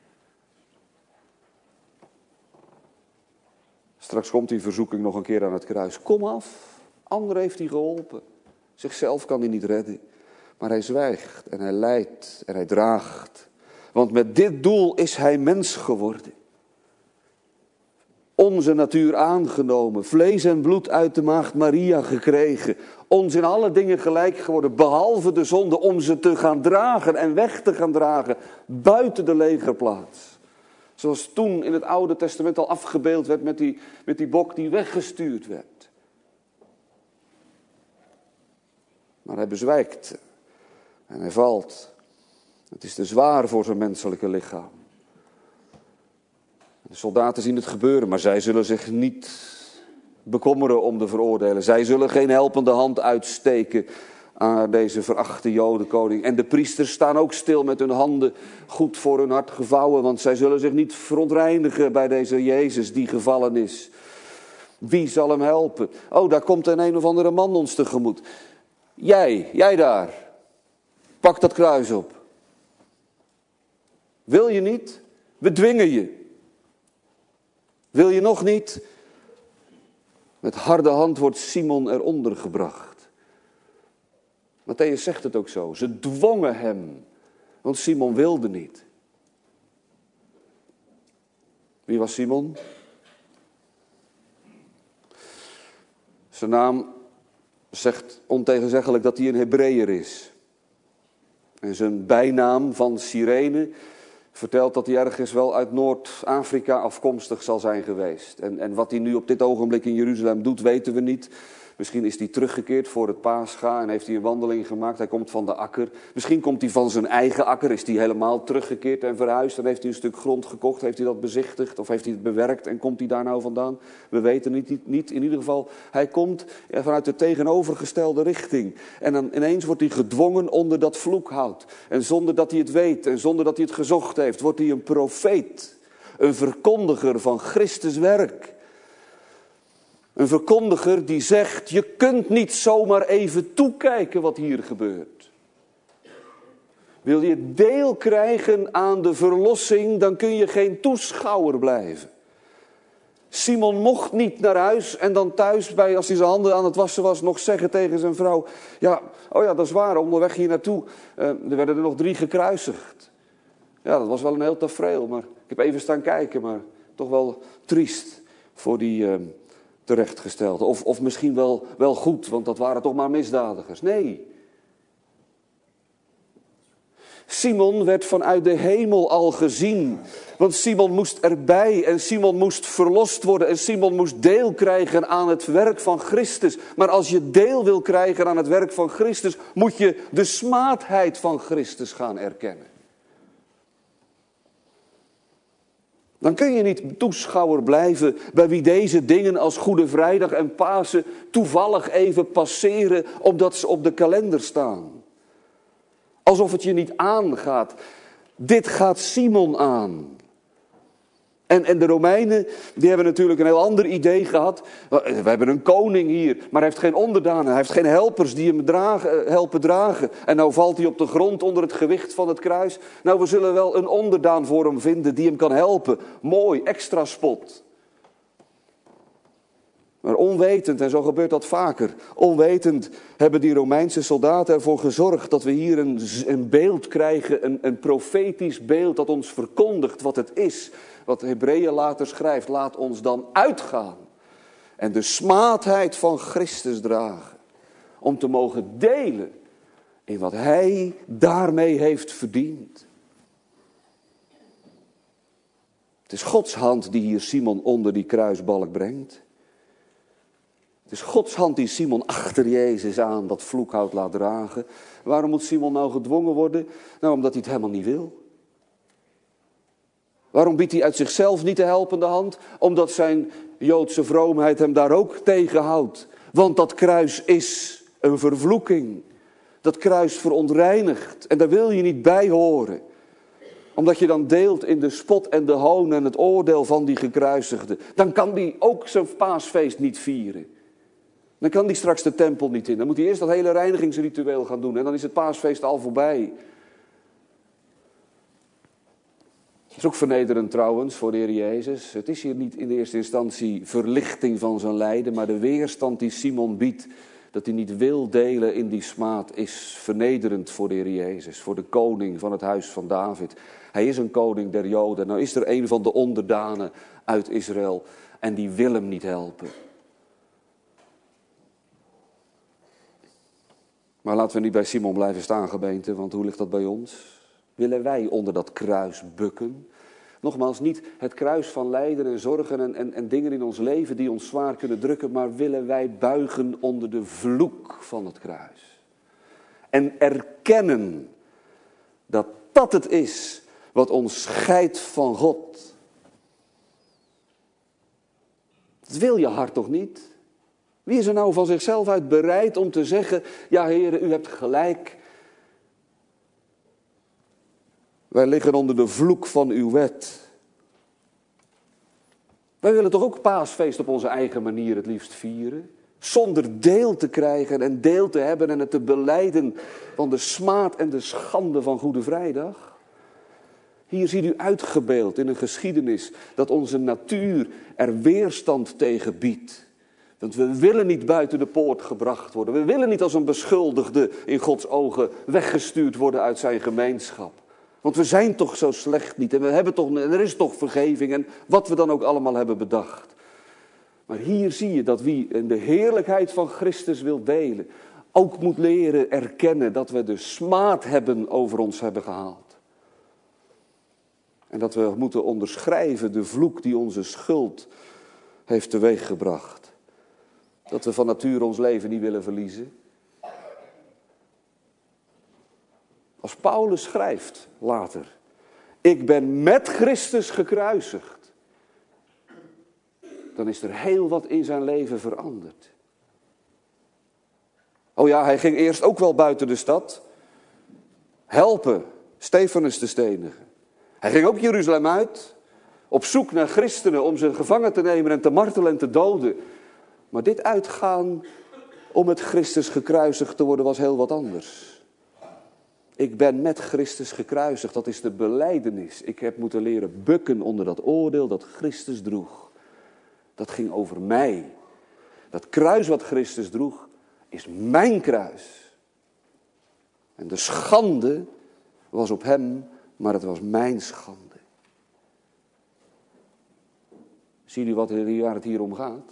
Straks komt die verzoeking nog een keer aan het kruis. Kom af, anderen heeft hij geholpen. Zichzelf kan hij niet redden. Maar hij zwijgt en hij lijdt en hij draagt. Want met dit doel is hij mens geworden. Onze natuur aangenomen, vlees en bloed uit de maagd Maria gekregen. Ons in alle dingen gelijk geworden, behalve de zonde, om ze te gaan dragen en weg te gaan dragen. Buiten de legerplaats. Zoals toen in het Oude Testament al afgebeeld werd met die bok die weggestuurd werd. Maar hij bezwijkt en hij valt. Het is te zwaar voor zijn menselijke lichaam. De soldaten zien het gebeuren, maar zij zullen zich niet bekommeren om de veroordelen. Zij zullen geen helpende hand uitsteken aan deze verachte Jodenkoning. En de priesters staan ook stil met hun handen goed voor hun hart gevouwen, want zij zullen zich niet verontreinigen bij deze Jezus die gevallen is. Wie zal hem helpen? Oh, daar komt een of andere man ons tegemoet. Jij daar, pak dat kruis op. Wil je niet? We dwingen je. Wil je nog niet? Met harde hand wordt Simon eronder gebracht. Mattheüs zegt het ook zo. Ze dwongen hem. Want Simon wilde niet. Wie was Simon? Zijn naam zegt ontegenzeggelijk dat hij een Hebreeër is. En zijn bijnaam van Cyrene vertelt dat hij ergens wel uit Noord-Afrika afkomstig zal zijn geweest. En wat hij nu op dit ogenblik in Jeruzalem doet, weten we niet. Misschien is hij teruggekeerd voor het Pascha en heeft hij een wandeling gemaakt. Hij komt van de akker. Misschien komt hij van zijn eigen akker. Is hij helemaal teruggekeerd en verhuisd. Dan heeft hij een stuk grond gekocht. Heeft hij dat bezichtigd of heeft hij het bewerkt. En komt hij daar nou vandaan? We weten het niet. In ieder geval, hij komt vanuit de tegenovergestelde richting. En dan ineens wordt hij gedwongen onder dat vloekhout. En zonder dat hij het weet en zonder dat hij het gezocht heeft, wordt hij een profeet. Een verkondiger van Christus werk. Een verkondiger die zegt, je kunt niet zomaar even toekijken wat hier gebeurt. Wil je deel krijgen aan de verlossing, dan kun je geen toeschouwer blijven. Simon mocht niet naar huis en dan thuis, als hij zijn handen aan het wassen was, nog zeggen tegen zijn vrouw, ja, dat is waar, onderweg hier naartoe, er werden er nog 3 gekruisigd. Ja, dat was wel een heel tafereel, maar ik heb even staan kijken, maar toch wel triest voor die terechtgestelde. Of misschien wel goed, want dat waren toch maar misdadigers. Nee. Simon werd vanuit de hemel al gezien. Want Simon moest erbij en Simon moest verlost worden. En Simon moest deel krijgen aan het werk van Christus. Maar als je deel wil krijgen aan het werk van Christus, moet je de smaadheid van Christus gaan erkennen. Dan kun je niet toeschouwer blijven bij wie deze dingen als Goede Vrijdag en Pasen toevallig even passeren omdat ze op de kalender staan. Alsof het je niet aangaat. Dit gaat Simon aan. En de Romeinen, die hebben natuurlijk een heel ander idee gehad. We hebben een koning hier, maar hij heeft geen onderdanen. Hij heeft geen helpers die hem helpen dragen. En nou valt hij op de grond onder het gewicht van het kruis. Nou, we zullen wel een onderdaan voor hem vinden die hem kan helpen. Mooi, extra spot. Maar onwetend, en zo gebeurt dat vaker, onwetend hebben die Romeinse soldaten ervoor gezorgd dat we hier een beeld krijgen, een profetisch beeld dat ons verkondigt wat het is. Wat Hebreeën later schrijft, laat ons dan uitgaan en de smaadheid van Christus dragen. Om te mogen delen in wat hij daarmee heeft verdiend. Het is Gods hand die hier Simon onder die kruisbalk brengt. Het is Gods hand die Simon achter Jezus aan dat vloekhout laat dragen. Waarom moet Simon nou gedwongen worden? Nou, omdat hij het helemaal niet wil. Waarom biedt hij uit zichzelf niet de helpende hand? Omdat zijn Joodse vroomheid hem daar ook tegenhoudt. Want dat kruis is een vervloeking. Dat kruis verontreinigt. En daar wil je niet bij horen. Omdat je dan deelt in de spot en de hoon en het oordeel van die gekruisigde. Dan kan die ook zijn paasfeest niet vieren. Dan kan die straks de tempel niet in. Dan moet hij eerst dat hele reinigingsritueel gaan doen. En dan is het paasfeest al voorbij. Dat is ook vernederend trouwens voor de Heer Jezus. Het is hier niet in de eerste instantie verlichting van zijn lijden. Maar de weerstand die Simon biedt. Dat hij niet wil delen in die smaad. Is vernederend voor de Heer Jezus. Voor de koning van het huis van David. Hij is een koning der Joden. Nou is er een van de onderdanen uit Israël. En die wil hem niet helpen. Maar laten we niet bij Simon blijven staan, gemeente, want hoe ligt dat bij ons? Willen wij onder dat kruis bukken? Nogmaals, niet het kruis van lijden en zorgen en dingen in ons leven die ons zwaar kunnen drukken, maar willen wij buigen onder de vloek van het kruis? En erkennen dat dat het is wat ons scheidt van God. Dat wil je hart toch niet? Wie is er nou van zichzelf uit bereid om te zeggen, ja heren, u hebt gelijk. Wij liggen onder de vloek van uw wet. Wij willen toch ook paasfeest op onze eigen manier het liefst vieren? Zonder deel te krijgen en deel te hebben en het te belijden van de smaad en de schande van Goede Vrijdag. Hier ziet u uitgebeeld in een geschiedenis dat onze natuur er weerstand tegen biedt. Want we willen niet buiten de poort gebracht worden. We willen niet als een beschuldigde in Gods ogen weggestuurd worden uit zijn gemeenschap. Want we zijn toch zo slecht niet. En er is toch vergeving en wat we dan ook allemaal hebben bedacht. Maar hier zie je dat wie in de heerlijkheid van Christus wil delen, ook moet leren erkennen dat we de smaad over ons hebben gehaald. En dat we moeten onderschrijven de vloek die onze schuld heeft teweeggebracht. Dat we van nature ons leven niet willen verliezen. Als Paulus schrijft later, ik ben met Christus gekruisigd, dan is er heel wat in zijn leven veranderd. Oh ja, hij ging eerst ook wel buiten de stad helpen Stefanus te stenigen. Hij ging ook Jeruzalem uit, op zoek naar christenen om ze gevangen te nemen en te martelen en te doden. Maar dit uitgaan om met Christus gekruisigd te worden was heel wat anders. Ik ben met Christus gekruisigd, dat is de belijdenis. Ik heb moeten leren bukken onder dat oordeel dat Christus droeg. Dat ging over mij. Dat kruis wat Christus droeg, is mijn kruis. En de schande was op hem, maar het was mijn schande. Zie jullie waar het hier om gaat?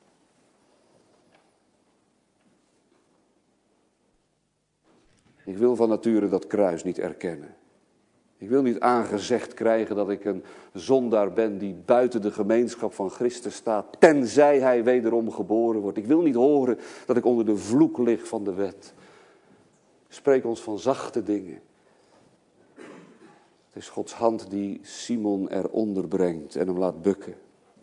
Ik wil van nature dat kruis niet erkennen. Ik wil niet aangezegd krijgen dat ik een zondaar ben die buiten de gemeenschap van Christus staat, tenzij hij wederom geboren wordt. Ik wil niet horen dat ik onder de vloek lig van de wet. Spreek ons van zachte dingen. Het is Gods hand die Simon eronder brengt en hem laat bukken.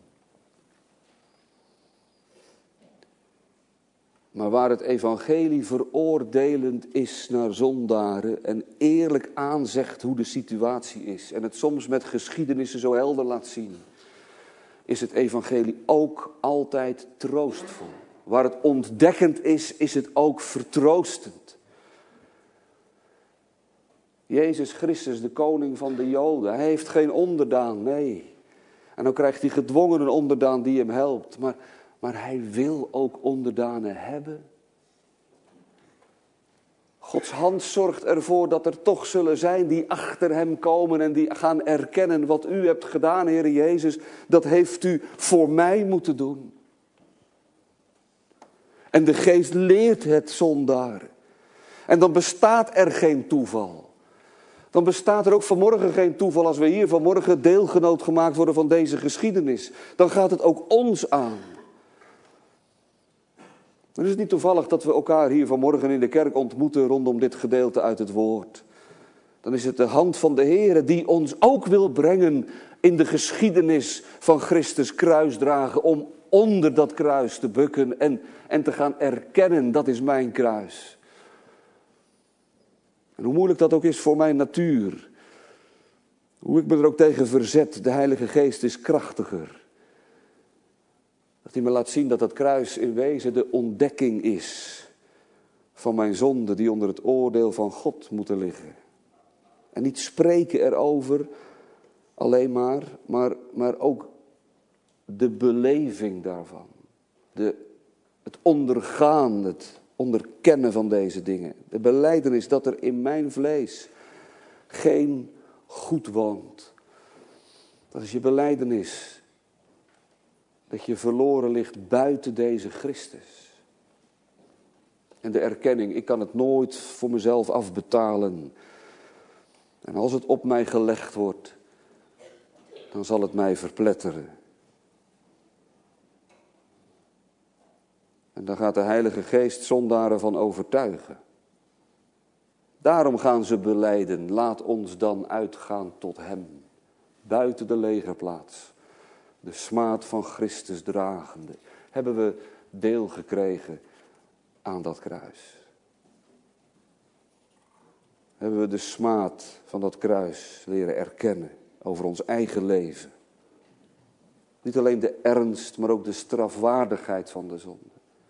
Maar waar het evangelie veroordelend is naar zondaren en eerlijk aanzegt hoe de situatie is en het soms met geschiedenissen zo helder laat zien, is het evangelie ook altijd troostvol. Waar het ontdekkend is, is het ook vertroostend. Jezus Christus, de koning van de Joden, hij heeft geen onderdaan, nee. En dan krijgt hij gedwongen een onderdaan die hem helpt, maar hij wil ook onderdanen hebben. Gods hand zorgt ervoor dat er toch zullen zijn die achter hem komen en die gaan erkennen wat u hebt gedaan, Heer Jezus, dat heeft u voor mij moeten doen. En de geest leert het zondaren. En dan bestaat er geen toeval. Dan bestaat er ook vanmorgen geen toeval als we hier vanmorgen deelgenoot gemaakt worden van deze geschiedenis. Dan gaat het ook ons aan. Dan is het niet toevallig dat we elkaar hier vanmorgen in de kerk ontmoeten rondom dit gedeelte uit het woord. Dan is het de hand van de Heer die ons ook wil brengen in de geschiedenis van Christus kruisdragen. Om onder dat kruis te bukken en te gaan erkennen, dat is mijn kruis. En hoe moeilijk dat ook is voor mijn natuur. Hoe ik me er ook tegen verzet, de Heilige Geest is krachtiger. Dat hij me laat zien dat dat kruis in wezen de ontdekking is van mijn zonden die onder het oordeel van God moeten liggen. En niet spreken erover alleen maar ook de beleving daarvan. Het ondergaan, het onderkennen van deze dingen. De belijdenis dat er in mijn vlees geen goed woont. Dat is je belijdenis. Dat je verloren ligt buiten deze Christus. En de erkenning, ik kan het nooit voor mezelf afbetalen. En als het op mij gelegd wordt, dan zal het mij verpletteren. En daar gaat de Heilige Geest zondaren van overtuigen. Daarom gaan ze belijden, laat ons dan uitgaan tot hem. Buiten de legerplaats. De smaad van Christus dragende, hebben we deel gekregen aan dat kruis. Hebben we de smaad van dat kruis leren erkennen over ons eigen leven. Niet alleen de ernst, maar ook de strafwaardigheid van de zonde.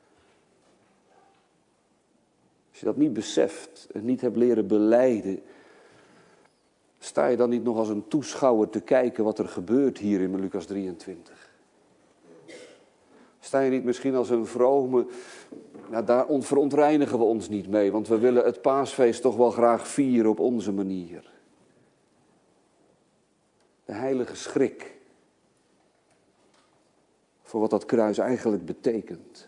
Als je dat niet beseft en niet hebt leren belijden, sta je dan niet nog als een toeschouwer te kijken wat er gebeurt hier in Lucas 23? Sta je niet misschien als een vrome, daar verontreinigen we ons niet mee, want we willen het paasfeest toch wel graag vieren op onze manier. De heilige schrik voor wat dat kruis eigenlijk betekent.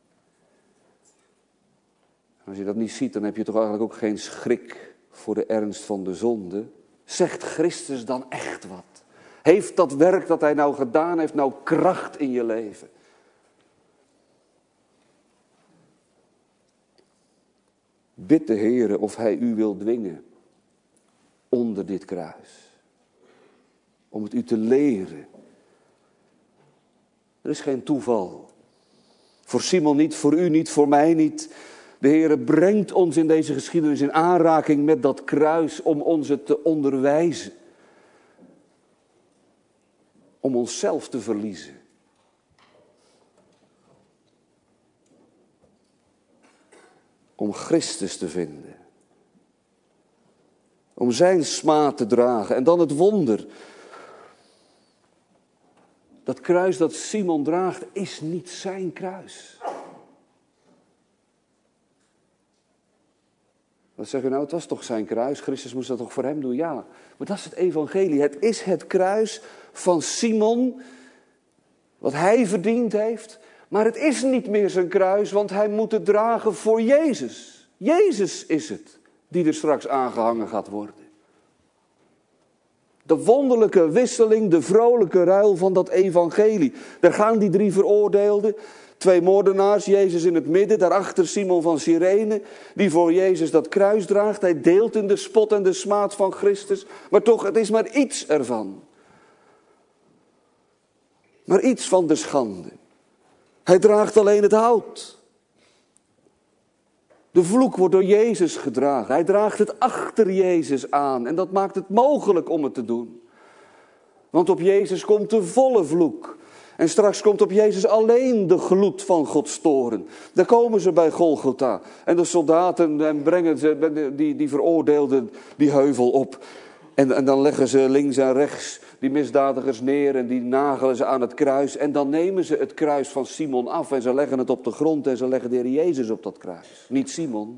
En als je dat niet ziet, dan heb je toch eigenlijk ook geen schrik voor de ernst van de zonde. Zegt Christus dan echt wat? Heeft dat werk dat hij nou gedaan heeft nou kracht in je leven? Bid de Heere of hij u wil dwingen onder dit kruis. Om het u te leren. Er is geen toeval. Voor Simon niet, voor u niet, voor mij niet. De Heere brengt ons in deze geschiedenis in aanraking met dat kruis om ons het te onderwijzen. Om onszelf te verliezen. Om Christus te vinden. Om zijn smaad te dragen. En dan het wonder. Dat kruis dat Simon draagt is niet zijn kruis. Wat zeg je nou, het was toch zijn kruis? Christus moest dat toch voor hem doen? Ja, maar dat is het evangelie. Het is het kruis van Simon, wat hij verdiend heeft. Maar het is niet meer zijn kruis, want hij moet het dragen voor Jezus. Jezus is het die er straks aangehangen gaat worden. De wonderlijke wisseling, de vrolijke ruil van dat evangelie. Daar gaan die 3 veroordeelden. 2 moordenaars, Jezus in het midden. Daarachter Simon van Cyrene, die voor Jezus dat kruis draagt. Hij deelt in de spot en de smaad van Christus. Maar toch, het is maar iets ervan. Maar iets van de schande. Hij draagt alleen het hout. De vloek wordt door Jezus gedragen. Hij draagt het achter Jezus aan. En dat maakt het mogelijk om het te doen. Want op Jezus komt de volle vloek. En straks komt op Jezus alleen de gloed van Gods toorn. Daar komen ze bij Golgotha. En de soldaten brengen ze, die veroordeelden die heuvel op. En dan leggen ze links en rechts die misdadigers neer en die nagelen ze aan het kruis. En dan nemen ze het kruis van Simon af en ze leggen het op de grond en ze leggen de Heer Jezus op dat kruis. Niet Simon.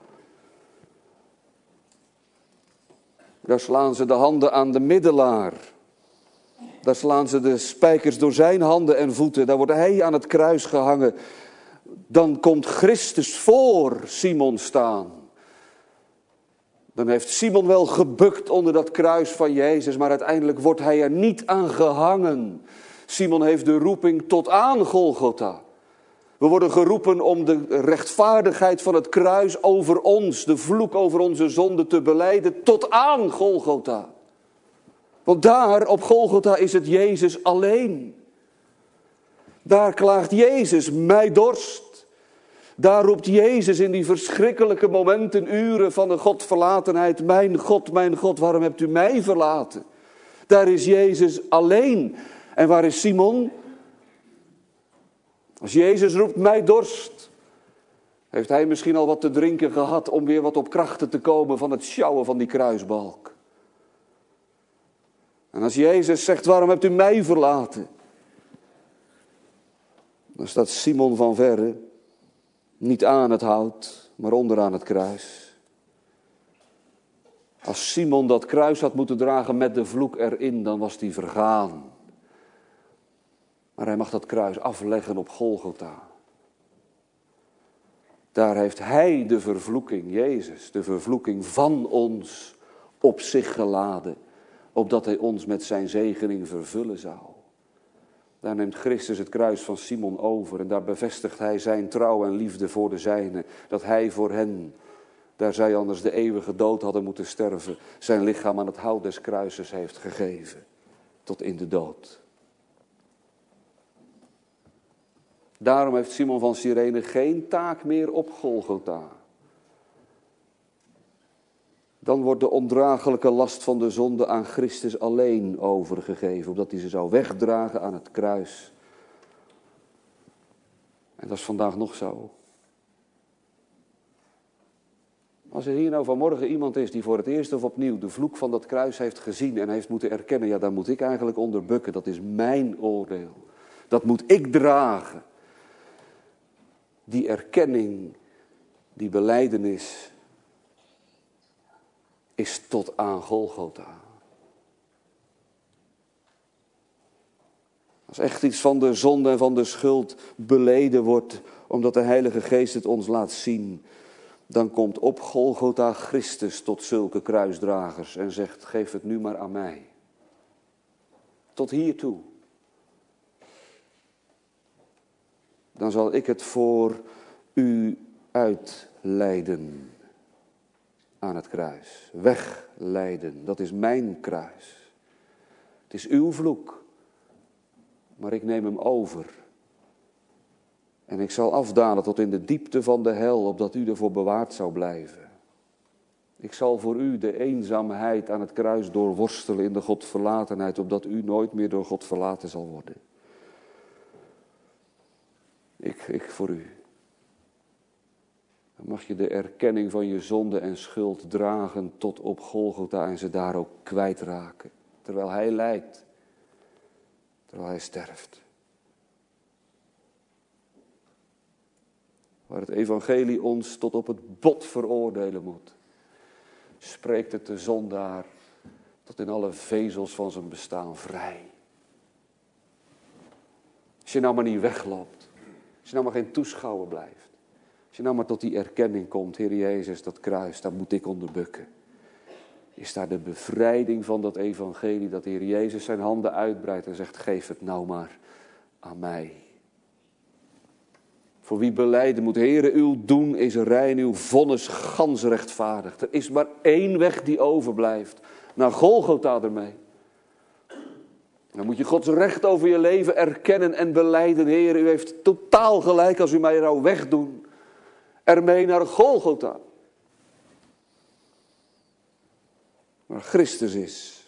Daar slaan ze de handen aan de middelaar. Daar slaan ze de spijkers door zijn handen en voeten. Daar wordt hij aan het kruis gehangen. Dan komt Christus voor Simon staan. Dan heeft Simon wel gebukt onder dat kruis van Jezus, maar uiteindelijk wordt hij er niet aan gehangen. Simon heeft de roeping tot aan Golgotha. We worden geroepen om de rechtvaardigheid van het kruis over ons, de vloek over onze zonde te belijden, tot aan Golgotha. Want daar op Golgotha is het Jezus alleen. Daar klaagt Jezus, mij dorst. Daar roept Jezus in die verschrikkelijke momenten, uren van de Godverlatenheid. Mijn God, waarom hebt u mij verlaten? Daar is Jezus alleen. En waar is Simon? Als Jezus roept, mij dorst, heeft hij misschien al wat te drinken gehad om weer wat op krachten te komen van het sjouwen van die kruisbalk. En als Jezus zegt, waarom hebt u mij verlaten? Dan staat Simon van verre. Niet aan het hout, maar onderaan het kruis. Als Simon dat kruis had moeten dragen met de vloek erin, dan was hij vergaan. Maar hij mag dat kruis afleggen op Golgotha. Daar heeft hij de vervloeking, Jezus, de vervloeking van ons op zich geladen. Opdat hij ons met zijn zegening vervullen zou. Daar neemt Christus het kruis van Simon over en daar bevestigt hij zijn trouw en liefde voor de zijnen. Dat hij voor hen, daar zij anders de eeuwige dood hadden moeten sterven, zijn lichaam aan het hout des kruises heeft gegeven. Tot in de dood. Daarom heeft Simon van Cyrene geen taak meer op Golgotha. Dan wordt de ondraaglijke last van de zonde aan Christus alleen overgegeven, opdat hij ze zou wegdragen aan het kruis. En dat is vandaag nog zo. Als er hier nou vanmorgen iemand is die voor het eerst of opnieuw de vloek van dat kruis heeft gezien en heeft moeten erkennen, ja, daar moet ik eigenlijk onder bukken, dat is mijn oordeel. Dat moet ik dragen. Die erkenning, die belijdenis, is tot aan Golgotha. Als echt iets van de zonde en van de schuld beleden wordt, omdat de Heilige Geest het ons laat zien, dan komt op Golgotha Christus tot zulke kruisdragers en zegt, geef het nu maar aan mij. Tot hiertoe. Dan zal ik het voor u uitleiden. aan het kruis. Wegleiden, dat is mijn kruis. Het is uw vloek, maar ik neem hem over. En ik zal afdalen tot in de diepte van de hel, opdat u ervoor bewaard zou blijven. Ik zal voor u de eenzaamheid aan het kruis doorworstelen in de Godverlatenheid, opdat u nooit meer door God verlaten zal worden. Ik voor u. Dan mag je de erkenning van je zonde en schuld dragen tot op Golgotha en ze daar ook kwijtraken. Terwijl hij lijdt. Terwijl hij sterft. Waar het evangelie ons tot op het bot veroordelen moet, spreekt het de zondaar tot in alle vezels van zijn bestaan vrij. Als je nou maar niet wegloopt. Als je nou maar geen toeschouwer blijft. Als je nou maar tot die erkenning komt, Heer Jezus, dat kruis, daar moet ik onder bukken. Is daar de bevrijding van dat evangelie, dat de Heer Jezus zijn handen uitbreidt en zegt, geef het nou maar aan mij. Voor wie belijden moet, Heere, uw doen is rein, uw vonnis gans rechtvaardig. Er is maar één weg die overblijft, naar Golgotha ermee. Dan moet je Gods recht over je leven erkennen en belijden. Heer, u heeft totaal gelijk als u mij nou wegdoen. Ermee naar Golgotha. Maar Christus is.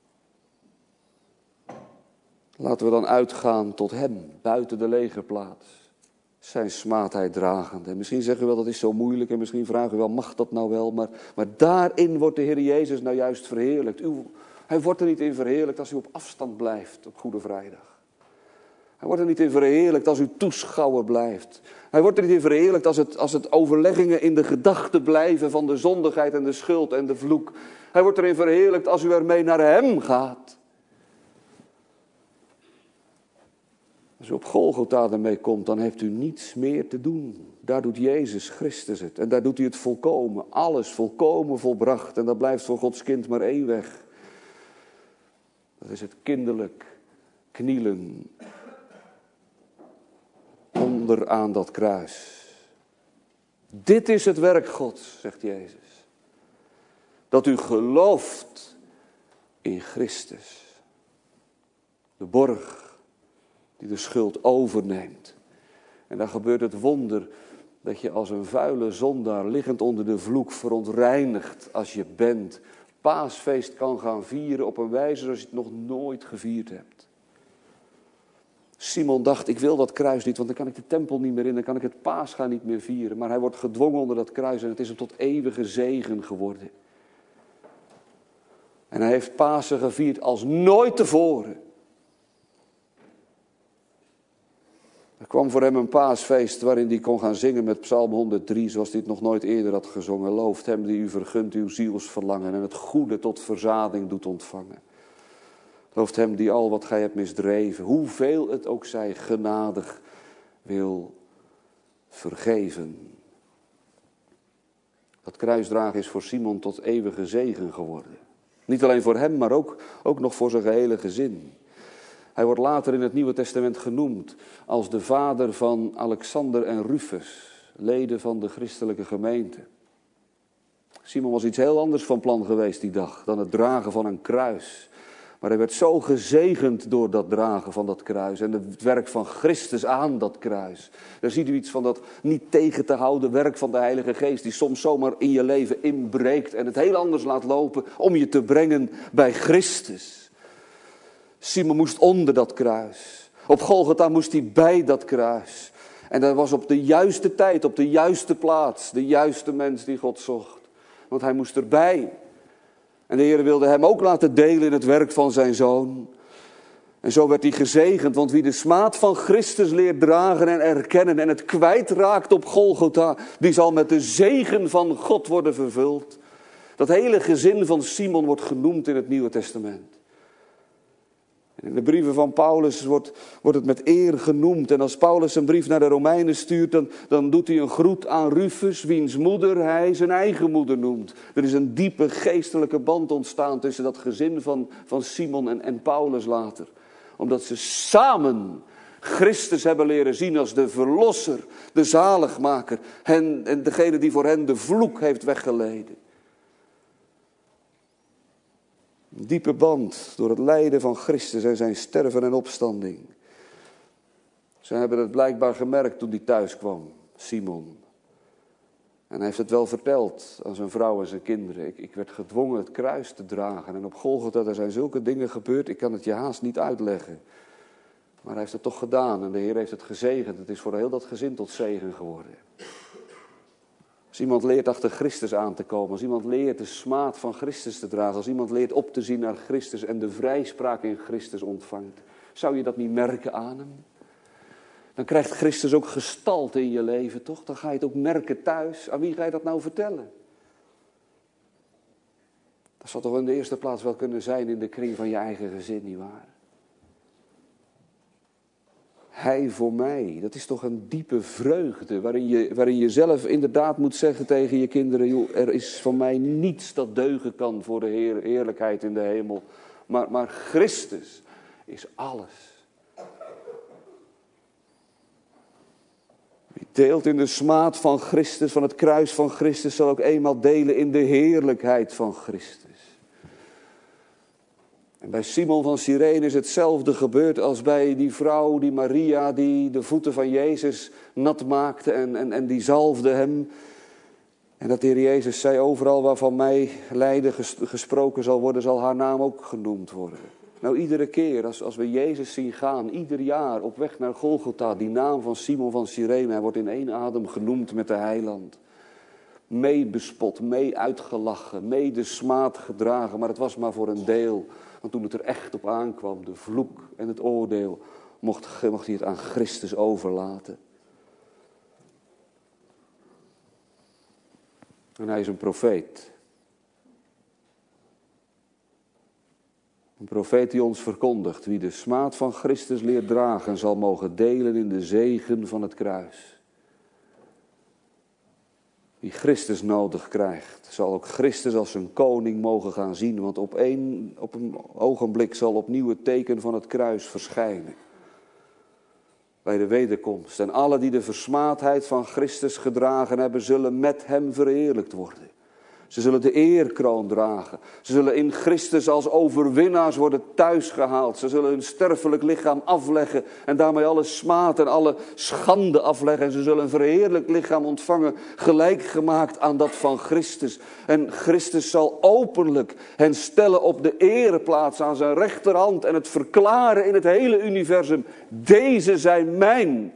Laten we dan uitgaan tot hem, buiten de legerplaats. Zijn smaadheid dragend. En misschien zeggen we wel, dat is zo moeilijk. En misschien vragen we wel, mag dat nou wel? Maar daarin wordt de Heer Jezus nou juist verheerlijkt. Hij wordt er niet in verheerlijkt als u op afstand blijft op Goede Vrijdag. Hij wordt er niet in verheerlijkt als u toeschouwer blijft. Hij wordt er niet in verheerlijkt als het overleggingen in de gedachten blijven van de zondigheid en de schuld en de vloek. Hij wordt erin verheerlijkt als u ermee naar hem gaat. Als u op Golgotha ermee komt, dan heeft u niets meer te doen. Daar doet Jezus Christus het. En daar doet hij het volkomen. Alles volkomen volbracht. En dat blijft voor Gods kind maar één weg. Dat is het kinderlijk knielen onderaan dat kruis. Dit is het werk Gods, zegt Jezus. Dat u gelooft in Christus. De borg die de schuld overneemt. En dan gebeurt het wonder dat je als een vuile zondaar liggend onder de vloek verontreinigd als je bent, paasfeest kan gaan vieren op een wijze zoals je het nog nooit gevierd hebt. Simon dacht, ik wil dat kruis niet, want dan kan ik de tempel niet meer in, dan kan ik het paasgaan niet meer vieren. Maar hij wordt gedwongen onder dat kruis en het is hem tot eeuwige zegen geworden. En hij heeft Pasen gevierd als nooit tevoren. Er kwam voor hem een paasfeest waarin hij kon gaan zingen met Psalm 103, zoals hij het nog nooit eerder had gezongen. Looft hem die u vergunt uw zielsverlangen en het goede tot verzading doet ontvangen. Looft hem die al wat gij hebt misdreven, hoeveel het ook zij, genadig wil vergeven. Dat kruisdragen is voor Simon tot eeuwige zegen geworden. Niet alleen voor hem, maar ook nog voor zijn gehele gezin. Hij wordt later in het Nieuwe Testament genoemd als de vader van Alexander en Rufus, leden van de christelijke gemeente. Simon was iets heel anders van plan geweest die dag dan het dragen van een kruis. Maar hij werd zo gezegend door dat dragen van dat kruis en het werk van Christus aan dat kruis. Daar ziet u iets van dat niet tegen te houden werk van de Heilige Geest die soms zomaar in je leven inbreekt en het heel anders laat lopen om je te brengen bij Christus. Simon moest onder dat kruis. Op Golgotha moest hij bij dat kruis. En dat was op de juiste tijd, op de juiste plaats, de juiste mens die God zocht. Want hij moest erbij. En de Heer wilde hem ook laten delen in het werk van zijn Zoon. En zo werd hij gezegend, want wie de smaad van Christus leert dragen en erkennen en het kwijtraakt op Golgotha, die zal met de zegen van God worden vervuld. Dat hele gezin van Simon wordt genoemd in het Nieuwe Testament. In de brieven van Paulus wordt het met eer genoemd. En als Paulus een brief naar de Romeinen stuurt, dan doet hij een groet aan Rufus, wiens moeder hij zijn eigen moeder noemt. Er is een diepe geestelijke band ontstaan tussen dat gezin van Simon en Paulus later. Omdat ze samen Christus hebben leren zien als de verlosser, de zaligmaker. En degene die voor hen de vloek heeft weggeleden. Een diepe band door het lijden van Christus en zijn sterven en opstanding. Ze hebben het blijkbaar gemerkt toen hij thuis kwam, Simon. En hij heeft het wel verteld aan zijn vrouw en zijn kinderen. Ik werd gedwongen het kruis te dragen. En op Golgotha er zijn zulke dingen gebeurd, ik kan het je haast niet uitleggen. Maar hij heeft het toch gedaan en de Heer heeft het gezegend. Het is voor heel dat gezin tot zegen geworden. Als iemand leert achter Christus aan te komen, als iemand leert de smaad van Christus te dragen, als iemand leert op te zien naar Christus en de vrijspraak in Christus ontvangt, zou je dat niet merken aan hem? Dan krijgt Christus ook gestalte in je leven, toch? Dan ga je het ook merken thuis. Aan wie ga je dat nou vertellen? Dat zal toch in de eerste plaats wel kunnen zijn in de kring van je eigen gezin, nietwaar? Hij voor mij, dat is toch een diepe vreugde, waarin je zelf inderdaad moet zeggen tegen je kinderen, joh, er is van mij niets dat deugen kan voor de heerlijkheid in de hemel. Maar Christus is alles. Wie deelt in de smaad van Christus, van het kruis van Christus, zal ook eenmaal delen in de heerlijkheid van Christus. En bij Simon van Cyrene is hetzelfde gebeurd als bij die vrouw, die Maria, die de voeten van Jezus nat maakte en die zalfde hem. En dat de Heer Jezus zei, overal waarvan mij lijden gesproken zal worden, zal haar naam ook genoemd worden. Nou, iedere keer als we Jezus zien gaan, ieder jaar op weg naar Golgotha, die naam van Simon van Cyrene, hij wordt in één adem genoemd met de heiland. Mee bespot, mee uitgelachen, mee de smaad gedragen, maar het was maar voor een deel. Want toen het er echt op aankwam, de vloek en het oordeel, mocht hij het aan Christus overlaten. En hij is een profeet. Een profeet die ons verkondigt, wie de smaad van Christus leert dragen, zal mogen delen in de zegen van het kruis. Wie Christus nodig krijgt, zal ook Christus als zijn koning mogen gaan zien. Want op een ogenblik zal opnieuw het teken van het kruis verschijnen. Bij de wederkomst. En alle die de versmaadheid van Christus gedragen hebben, zullen met hem verheerlijkt worden. Ze zullen de eerkroon dragen. Ze zullen in Christus als overwinnaars worden thuisgehaald. Ze zullen hun sterfelijk lichaam afleggen en daarmee alle smaad en alle schande afleggen. En ze zullen een verheerlijkt lichaam ontvangen, gelijk gemaakt aan dat van Christus. En Christus zal openlijk hen stellen op de ereplaats aan zijn rechterhand en het verklaren in het hele universum. Deze zijn mijn.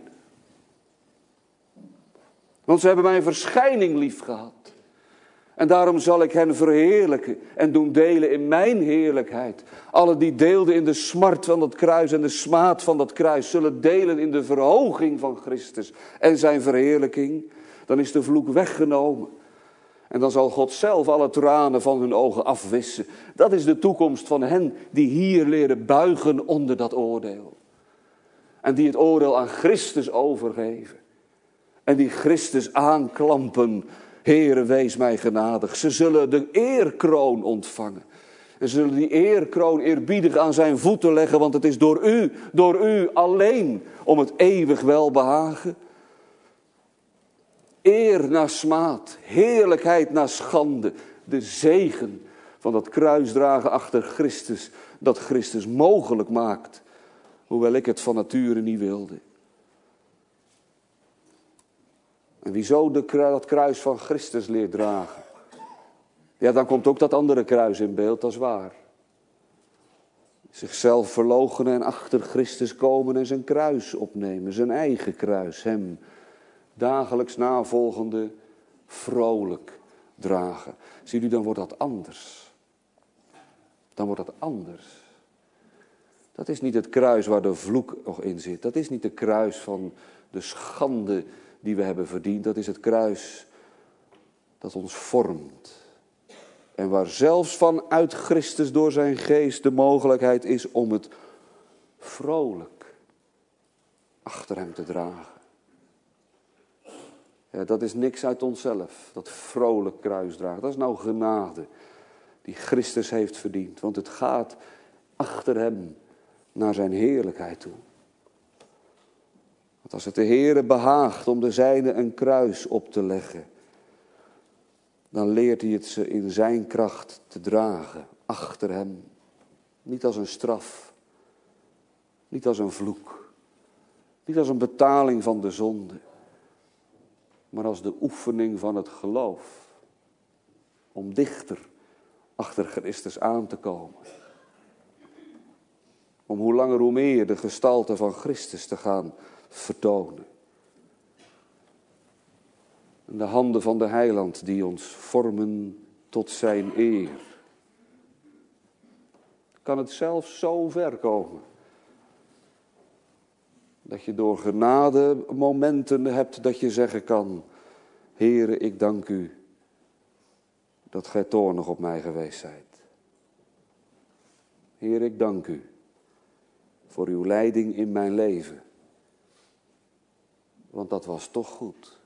Want ze hebben mijn verschijning lief gehad. En daarom zal ik hen verheerlijken en doen delen in mijn heerlijkheid. Alle die deelden in de smart van dat kruis en de smaad van dat kruis, zullen delen in de verhoging van Christus en zijn verheerlijking. Dan is de vloek weggenomen. En dan zal God zelf alle tranen van hun ogen afwissen. Dat is de toekomst van hen die hier leren buigen onder dat oordeel. En die het oordeel aan Christus overgeven. En die Christus aanklampen. Heere, wees mij genadig. Ze zullen de eerkroon ontvangen. En ze zullen die eerkroon eerbiedig aan zijn voeten leggen. Want het is door u alleen om het eeuwig welbehagen. Eer na smaad, heerlijkheid na schande. De zegen van dat kruisdragen achter Christus. Dat Christus mogelijk maakt. Hoewel ik het van nature niet wilde. En wie zo dat kruis van Christus leert dragen. Ja, dan komt ook dat andere kruis in beeld, dat is waar. Zichzelf verloochenen en achter Christus komen en zijn kruis opnemen. Zijn eigen kruis, hem dagelijks navolgende vrolijk dragen. Ziet u, dan wordt dat anders. Dan wordt dat anders. Dat is niet het kruis waar de vloek nog in zit. Dat is niet de kruis van de schande die we hebben verdiend. Dat is het kruis dat ons vormt. En waar zelfs vanuit Christus door zijn geest de mogelijkheid is om het vrolijk achter hem te dragen. Ja, dat is niks uit onszelf, dat vrolijk kruis dragen. Dat is nou genade die Christus heeft verdiend. Want het gaat achter hem naar zijn heerlijkheid toe. Want als het de Heere behaagt om de zijne een kruis op te leggen, dan leert hij het ze in zijn kracht te dragen, achter hem. Niet als een straf. Niet als een vloek. Niet als een betaling van de zonde. Maar als de oefening van het geloof. Om dichter achter Christus aan te komen. Om hoe langer hoe meer de gestalte van Christus te gaan vertonen. En de handen van de Heiland die ons vormen tot zijn eer. Kan het zelfs zo ver komen. Dat je door genade momenten hebt dat je zeggen kan. Heere, ik dank u dat gij toornig op mij geweest zijt. Heer, ik dank u voor uw leiding in mijn leven. Want dat was toch goed.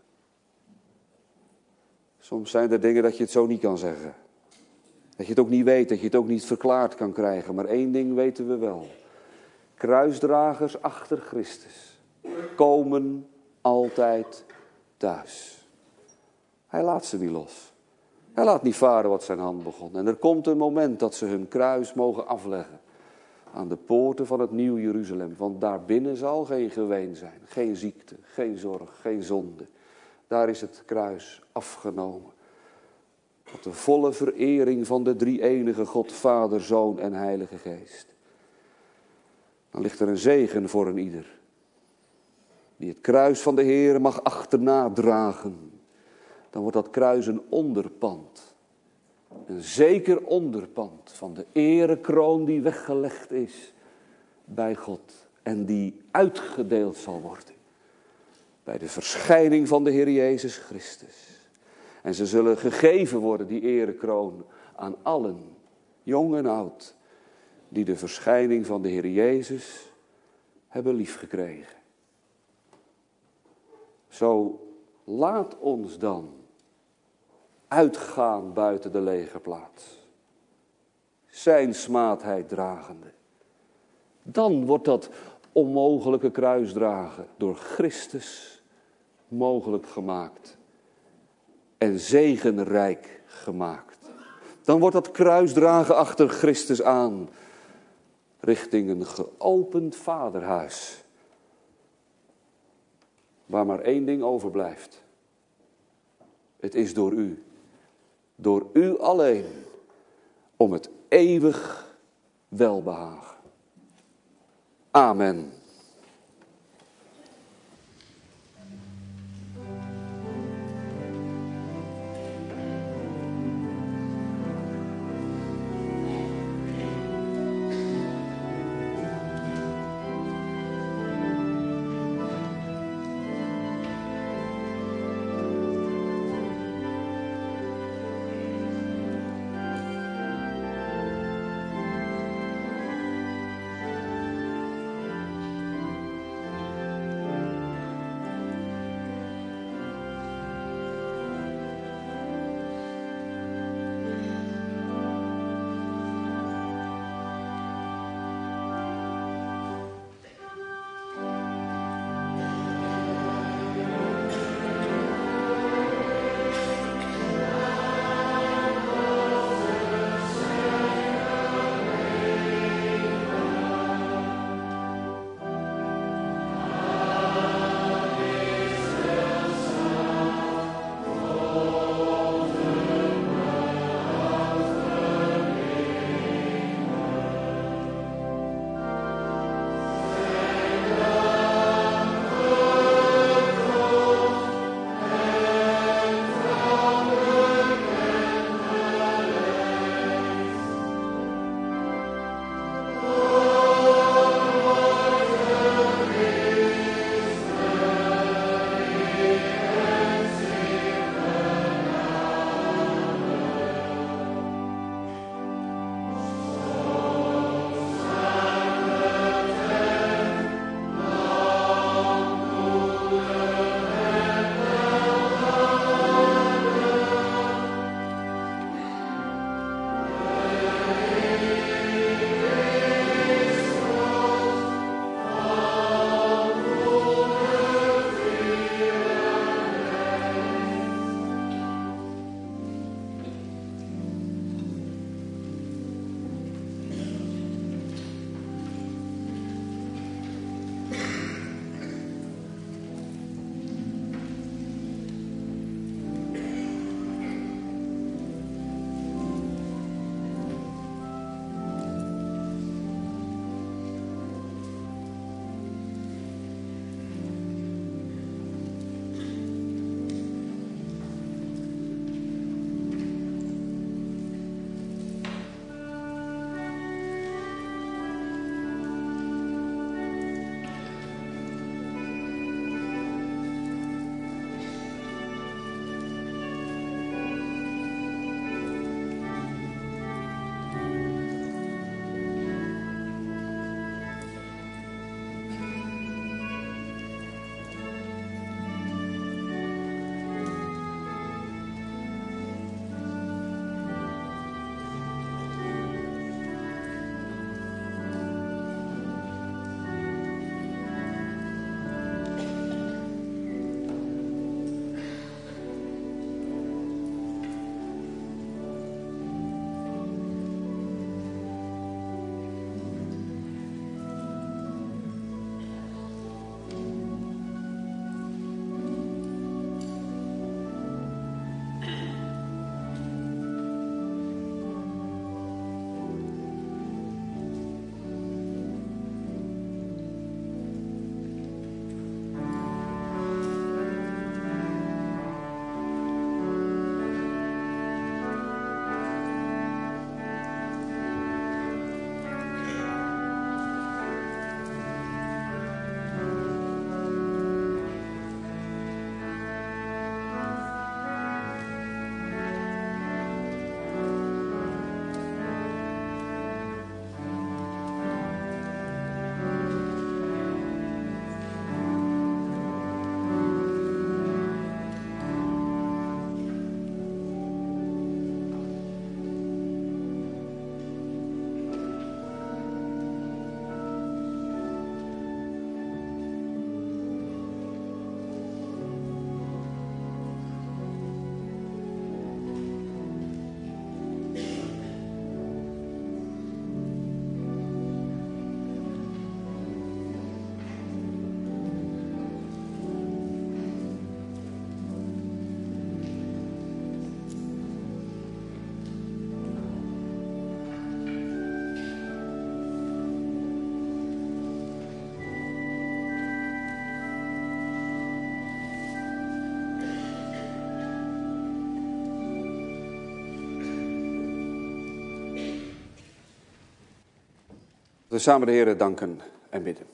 Soms zijn er dingen dat je het zo niet kan zeggen. Dat je het ook niet weet, dat je het ook niet verklaard kan krijgen. Maar één ding weten we wel. Kruisdragers achter Christus komen altijd thuis. Hij laat ze niet los. Hij laat niet varen wat zijn hand begon. En er komt een moment dat ze hun kruis mogen afleggen. Aan de poorten van het Nieuw Jeruzalem. Want daarbinnen zal geen geween zijn. Geen ziekte, geen zorg, geen zonde. Daar is het kruis afgenomen. Tot de volle verering van de drie-enige God, Vader, Zoon en Heilige Geest. Dan ligt er een zegen voor een ieder. Die het kruis van de Heer mag achterna dragen. Dan wordt dat kruis een onderpand. Een zeker onderpand van de erekroon die weggelegd is bij God. En die uitgedeeld zal worden. Bij de verschijning van de Heer Jezus Christus. En ze zullen gegeven worden, die erekroon, aan allen, jong en oud, die de verschijning van de Heer Jezus hebben liefgekregen. Zo laat ons dan uitgaan buiten de legerplaats. Zijn smaadheid dragende. Dan wordt dat onmogelijke kruisdragen door Christus mogelijk gemaakt. En zegenrijk gemaakt. Dan wordt dat kruisdragen achter Christus aan. Richting een geopend vaderhuis. Waar maar één ding overblijft. Het is door u. Door u alleen. Om het eeuwig welbehagen. Amen. We samen de Heere danken en bidden.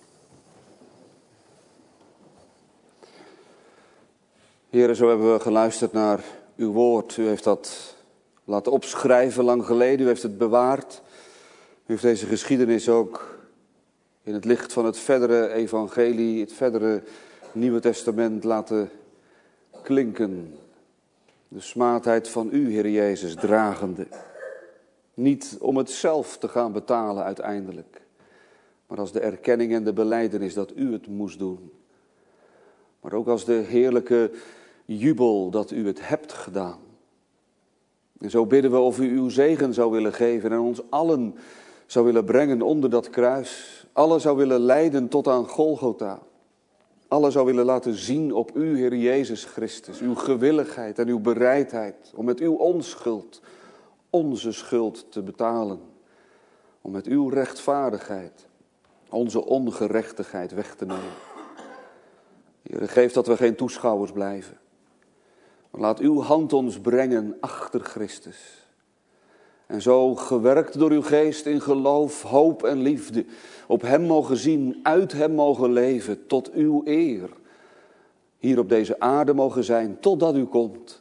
Heere, zo hebben we geluisterd naar uw woord. U heeft dat laten opschrijven lang geleden. U heeft het bewaard. U heeft deze geschiedenis ook in het licht van het verdere evangelie, het verdere Nieuwe Testament laten klinken. De smaadheid van u, Heer Jezus, dragende. Niet om het zelf te gaan betalen uiteindelijk, maar als de erkenning en de belijdenis dat u het moest doen. Maar ook als de heerlijke jubel dat u het hebt gedaan. En zo bidden we of u uw zegen zou willen geven en ons allen zou willen brengen onder dat kruis. Allen zou willen leiden tot aan Golgotha. Allen zou willen laten zien op u, Heer Jezus Christus, uw gewilligheid en uw bereidheid om met uw onschuld onze schuld te betalen. Om met uw rechtvaardigheid onze ongerechtigheid weg te nemen. Heer, geef dat we geen toeschouwers blijven. Maar laat uw hand ons brengen achter Christus. En zo gewerkt door uw geest in geloof, hoop en liefde. Op hem mogen zien, uit hem mogen leven, tot uw eer. Hier op deze aarde mogen zijn, totdat u komt.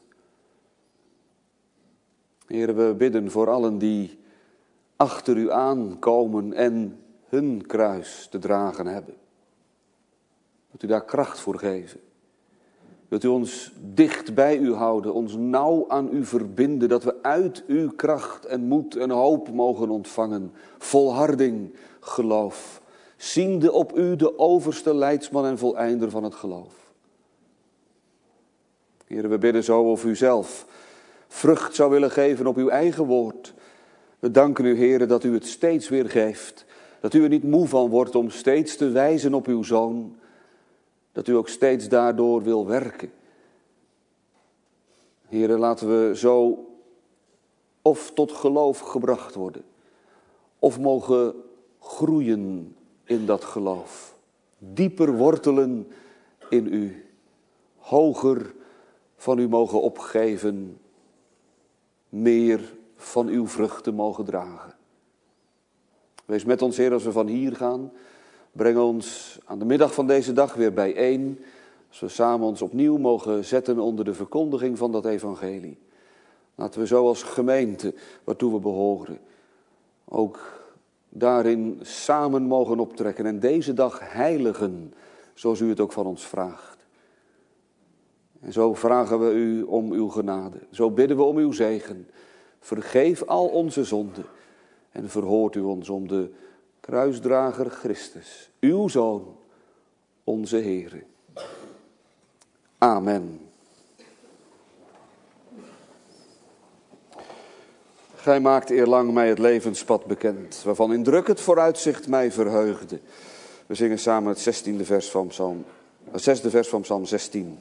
Heer, we bidden voor allen die achter u aankomen en hun kruis te dragen hebben. Wilt u daar kracht voor geven? Wilt u ons dicht bij u houden, ons nauw aan u verbinden, dat we uit uw kracht en moed en hoop mogen ontvangen. Volharding, geloof, ziende op u de overste leidsman en voleinder van het geloof. Heer, we bidden zo of u zelf vrucht zou willen geven op uw eigen woord. We danken u, Heer, dat u het steeds weer geeft. Dat u er niet moe van wordt om steeds te wijzen op uw Zoon. Dat u ook steeds daardoor wil werken. Heer, laten we zo of tot geloof gebracht worden. Of mogen groeien in dat geloof. Dieper wortelen in u. Hoger van u mogen opgeven. Meer van uw vruchten mogen dragen. Wees met ons, Heer, als we van hier gaan. Breng ons aan de middag van deze dag weer bijeen. Als we samen ons opnieuw mogen zetten onder de verkondiging van dat evangelie. Laten we zo als gemeente, waartoe we behoren, ook daarin samen mogen optrekken. En deze dag heiligen, zoals u het ook van ons vraagt. En zo vragen we u om uw genade. Zo bidden we om uw zegen. Vergeef al onze zonden. En verhoort u ons om de kruisdrager Christus, uw Zoon, onze Heere. Amen. Gij maakt eerlang mij het levenspad bekend, waarvan in druk het vooruitzicht mij verheugde. We zingen samen het 6e vers van Psalm 16.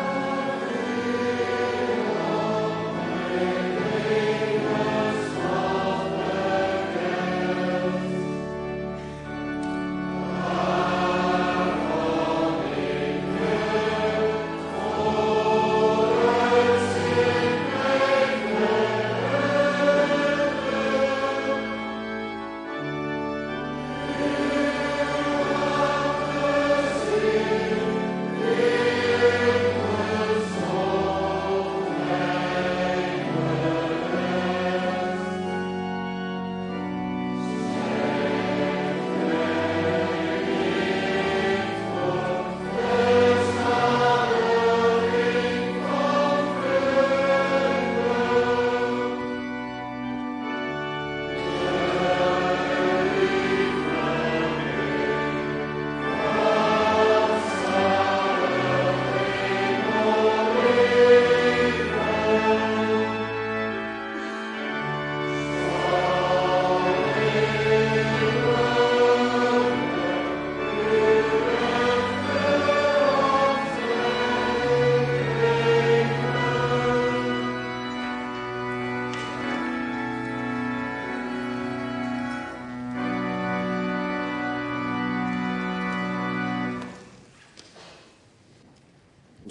Amen.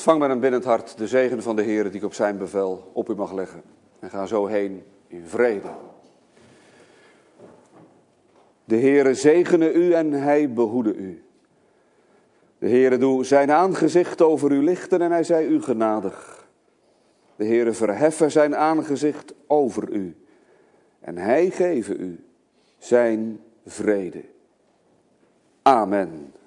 Ontvang met een binnend hart de zegen van de Heer die ik op zijn bevel op u mag leggen. En ga zo heen in vrede. De Heere zegene u en hij behoede u. De Heere doe zijn aangezicht over u lichten en hij zij u genadig. De Heere verheffe zijn aangezicht over u en hij geven u zijn vrede. Amen.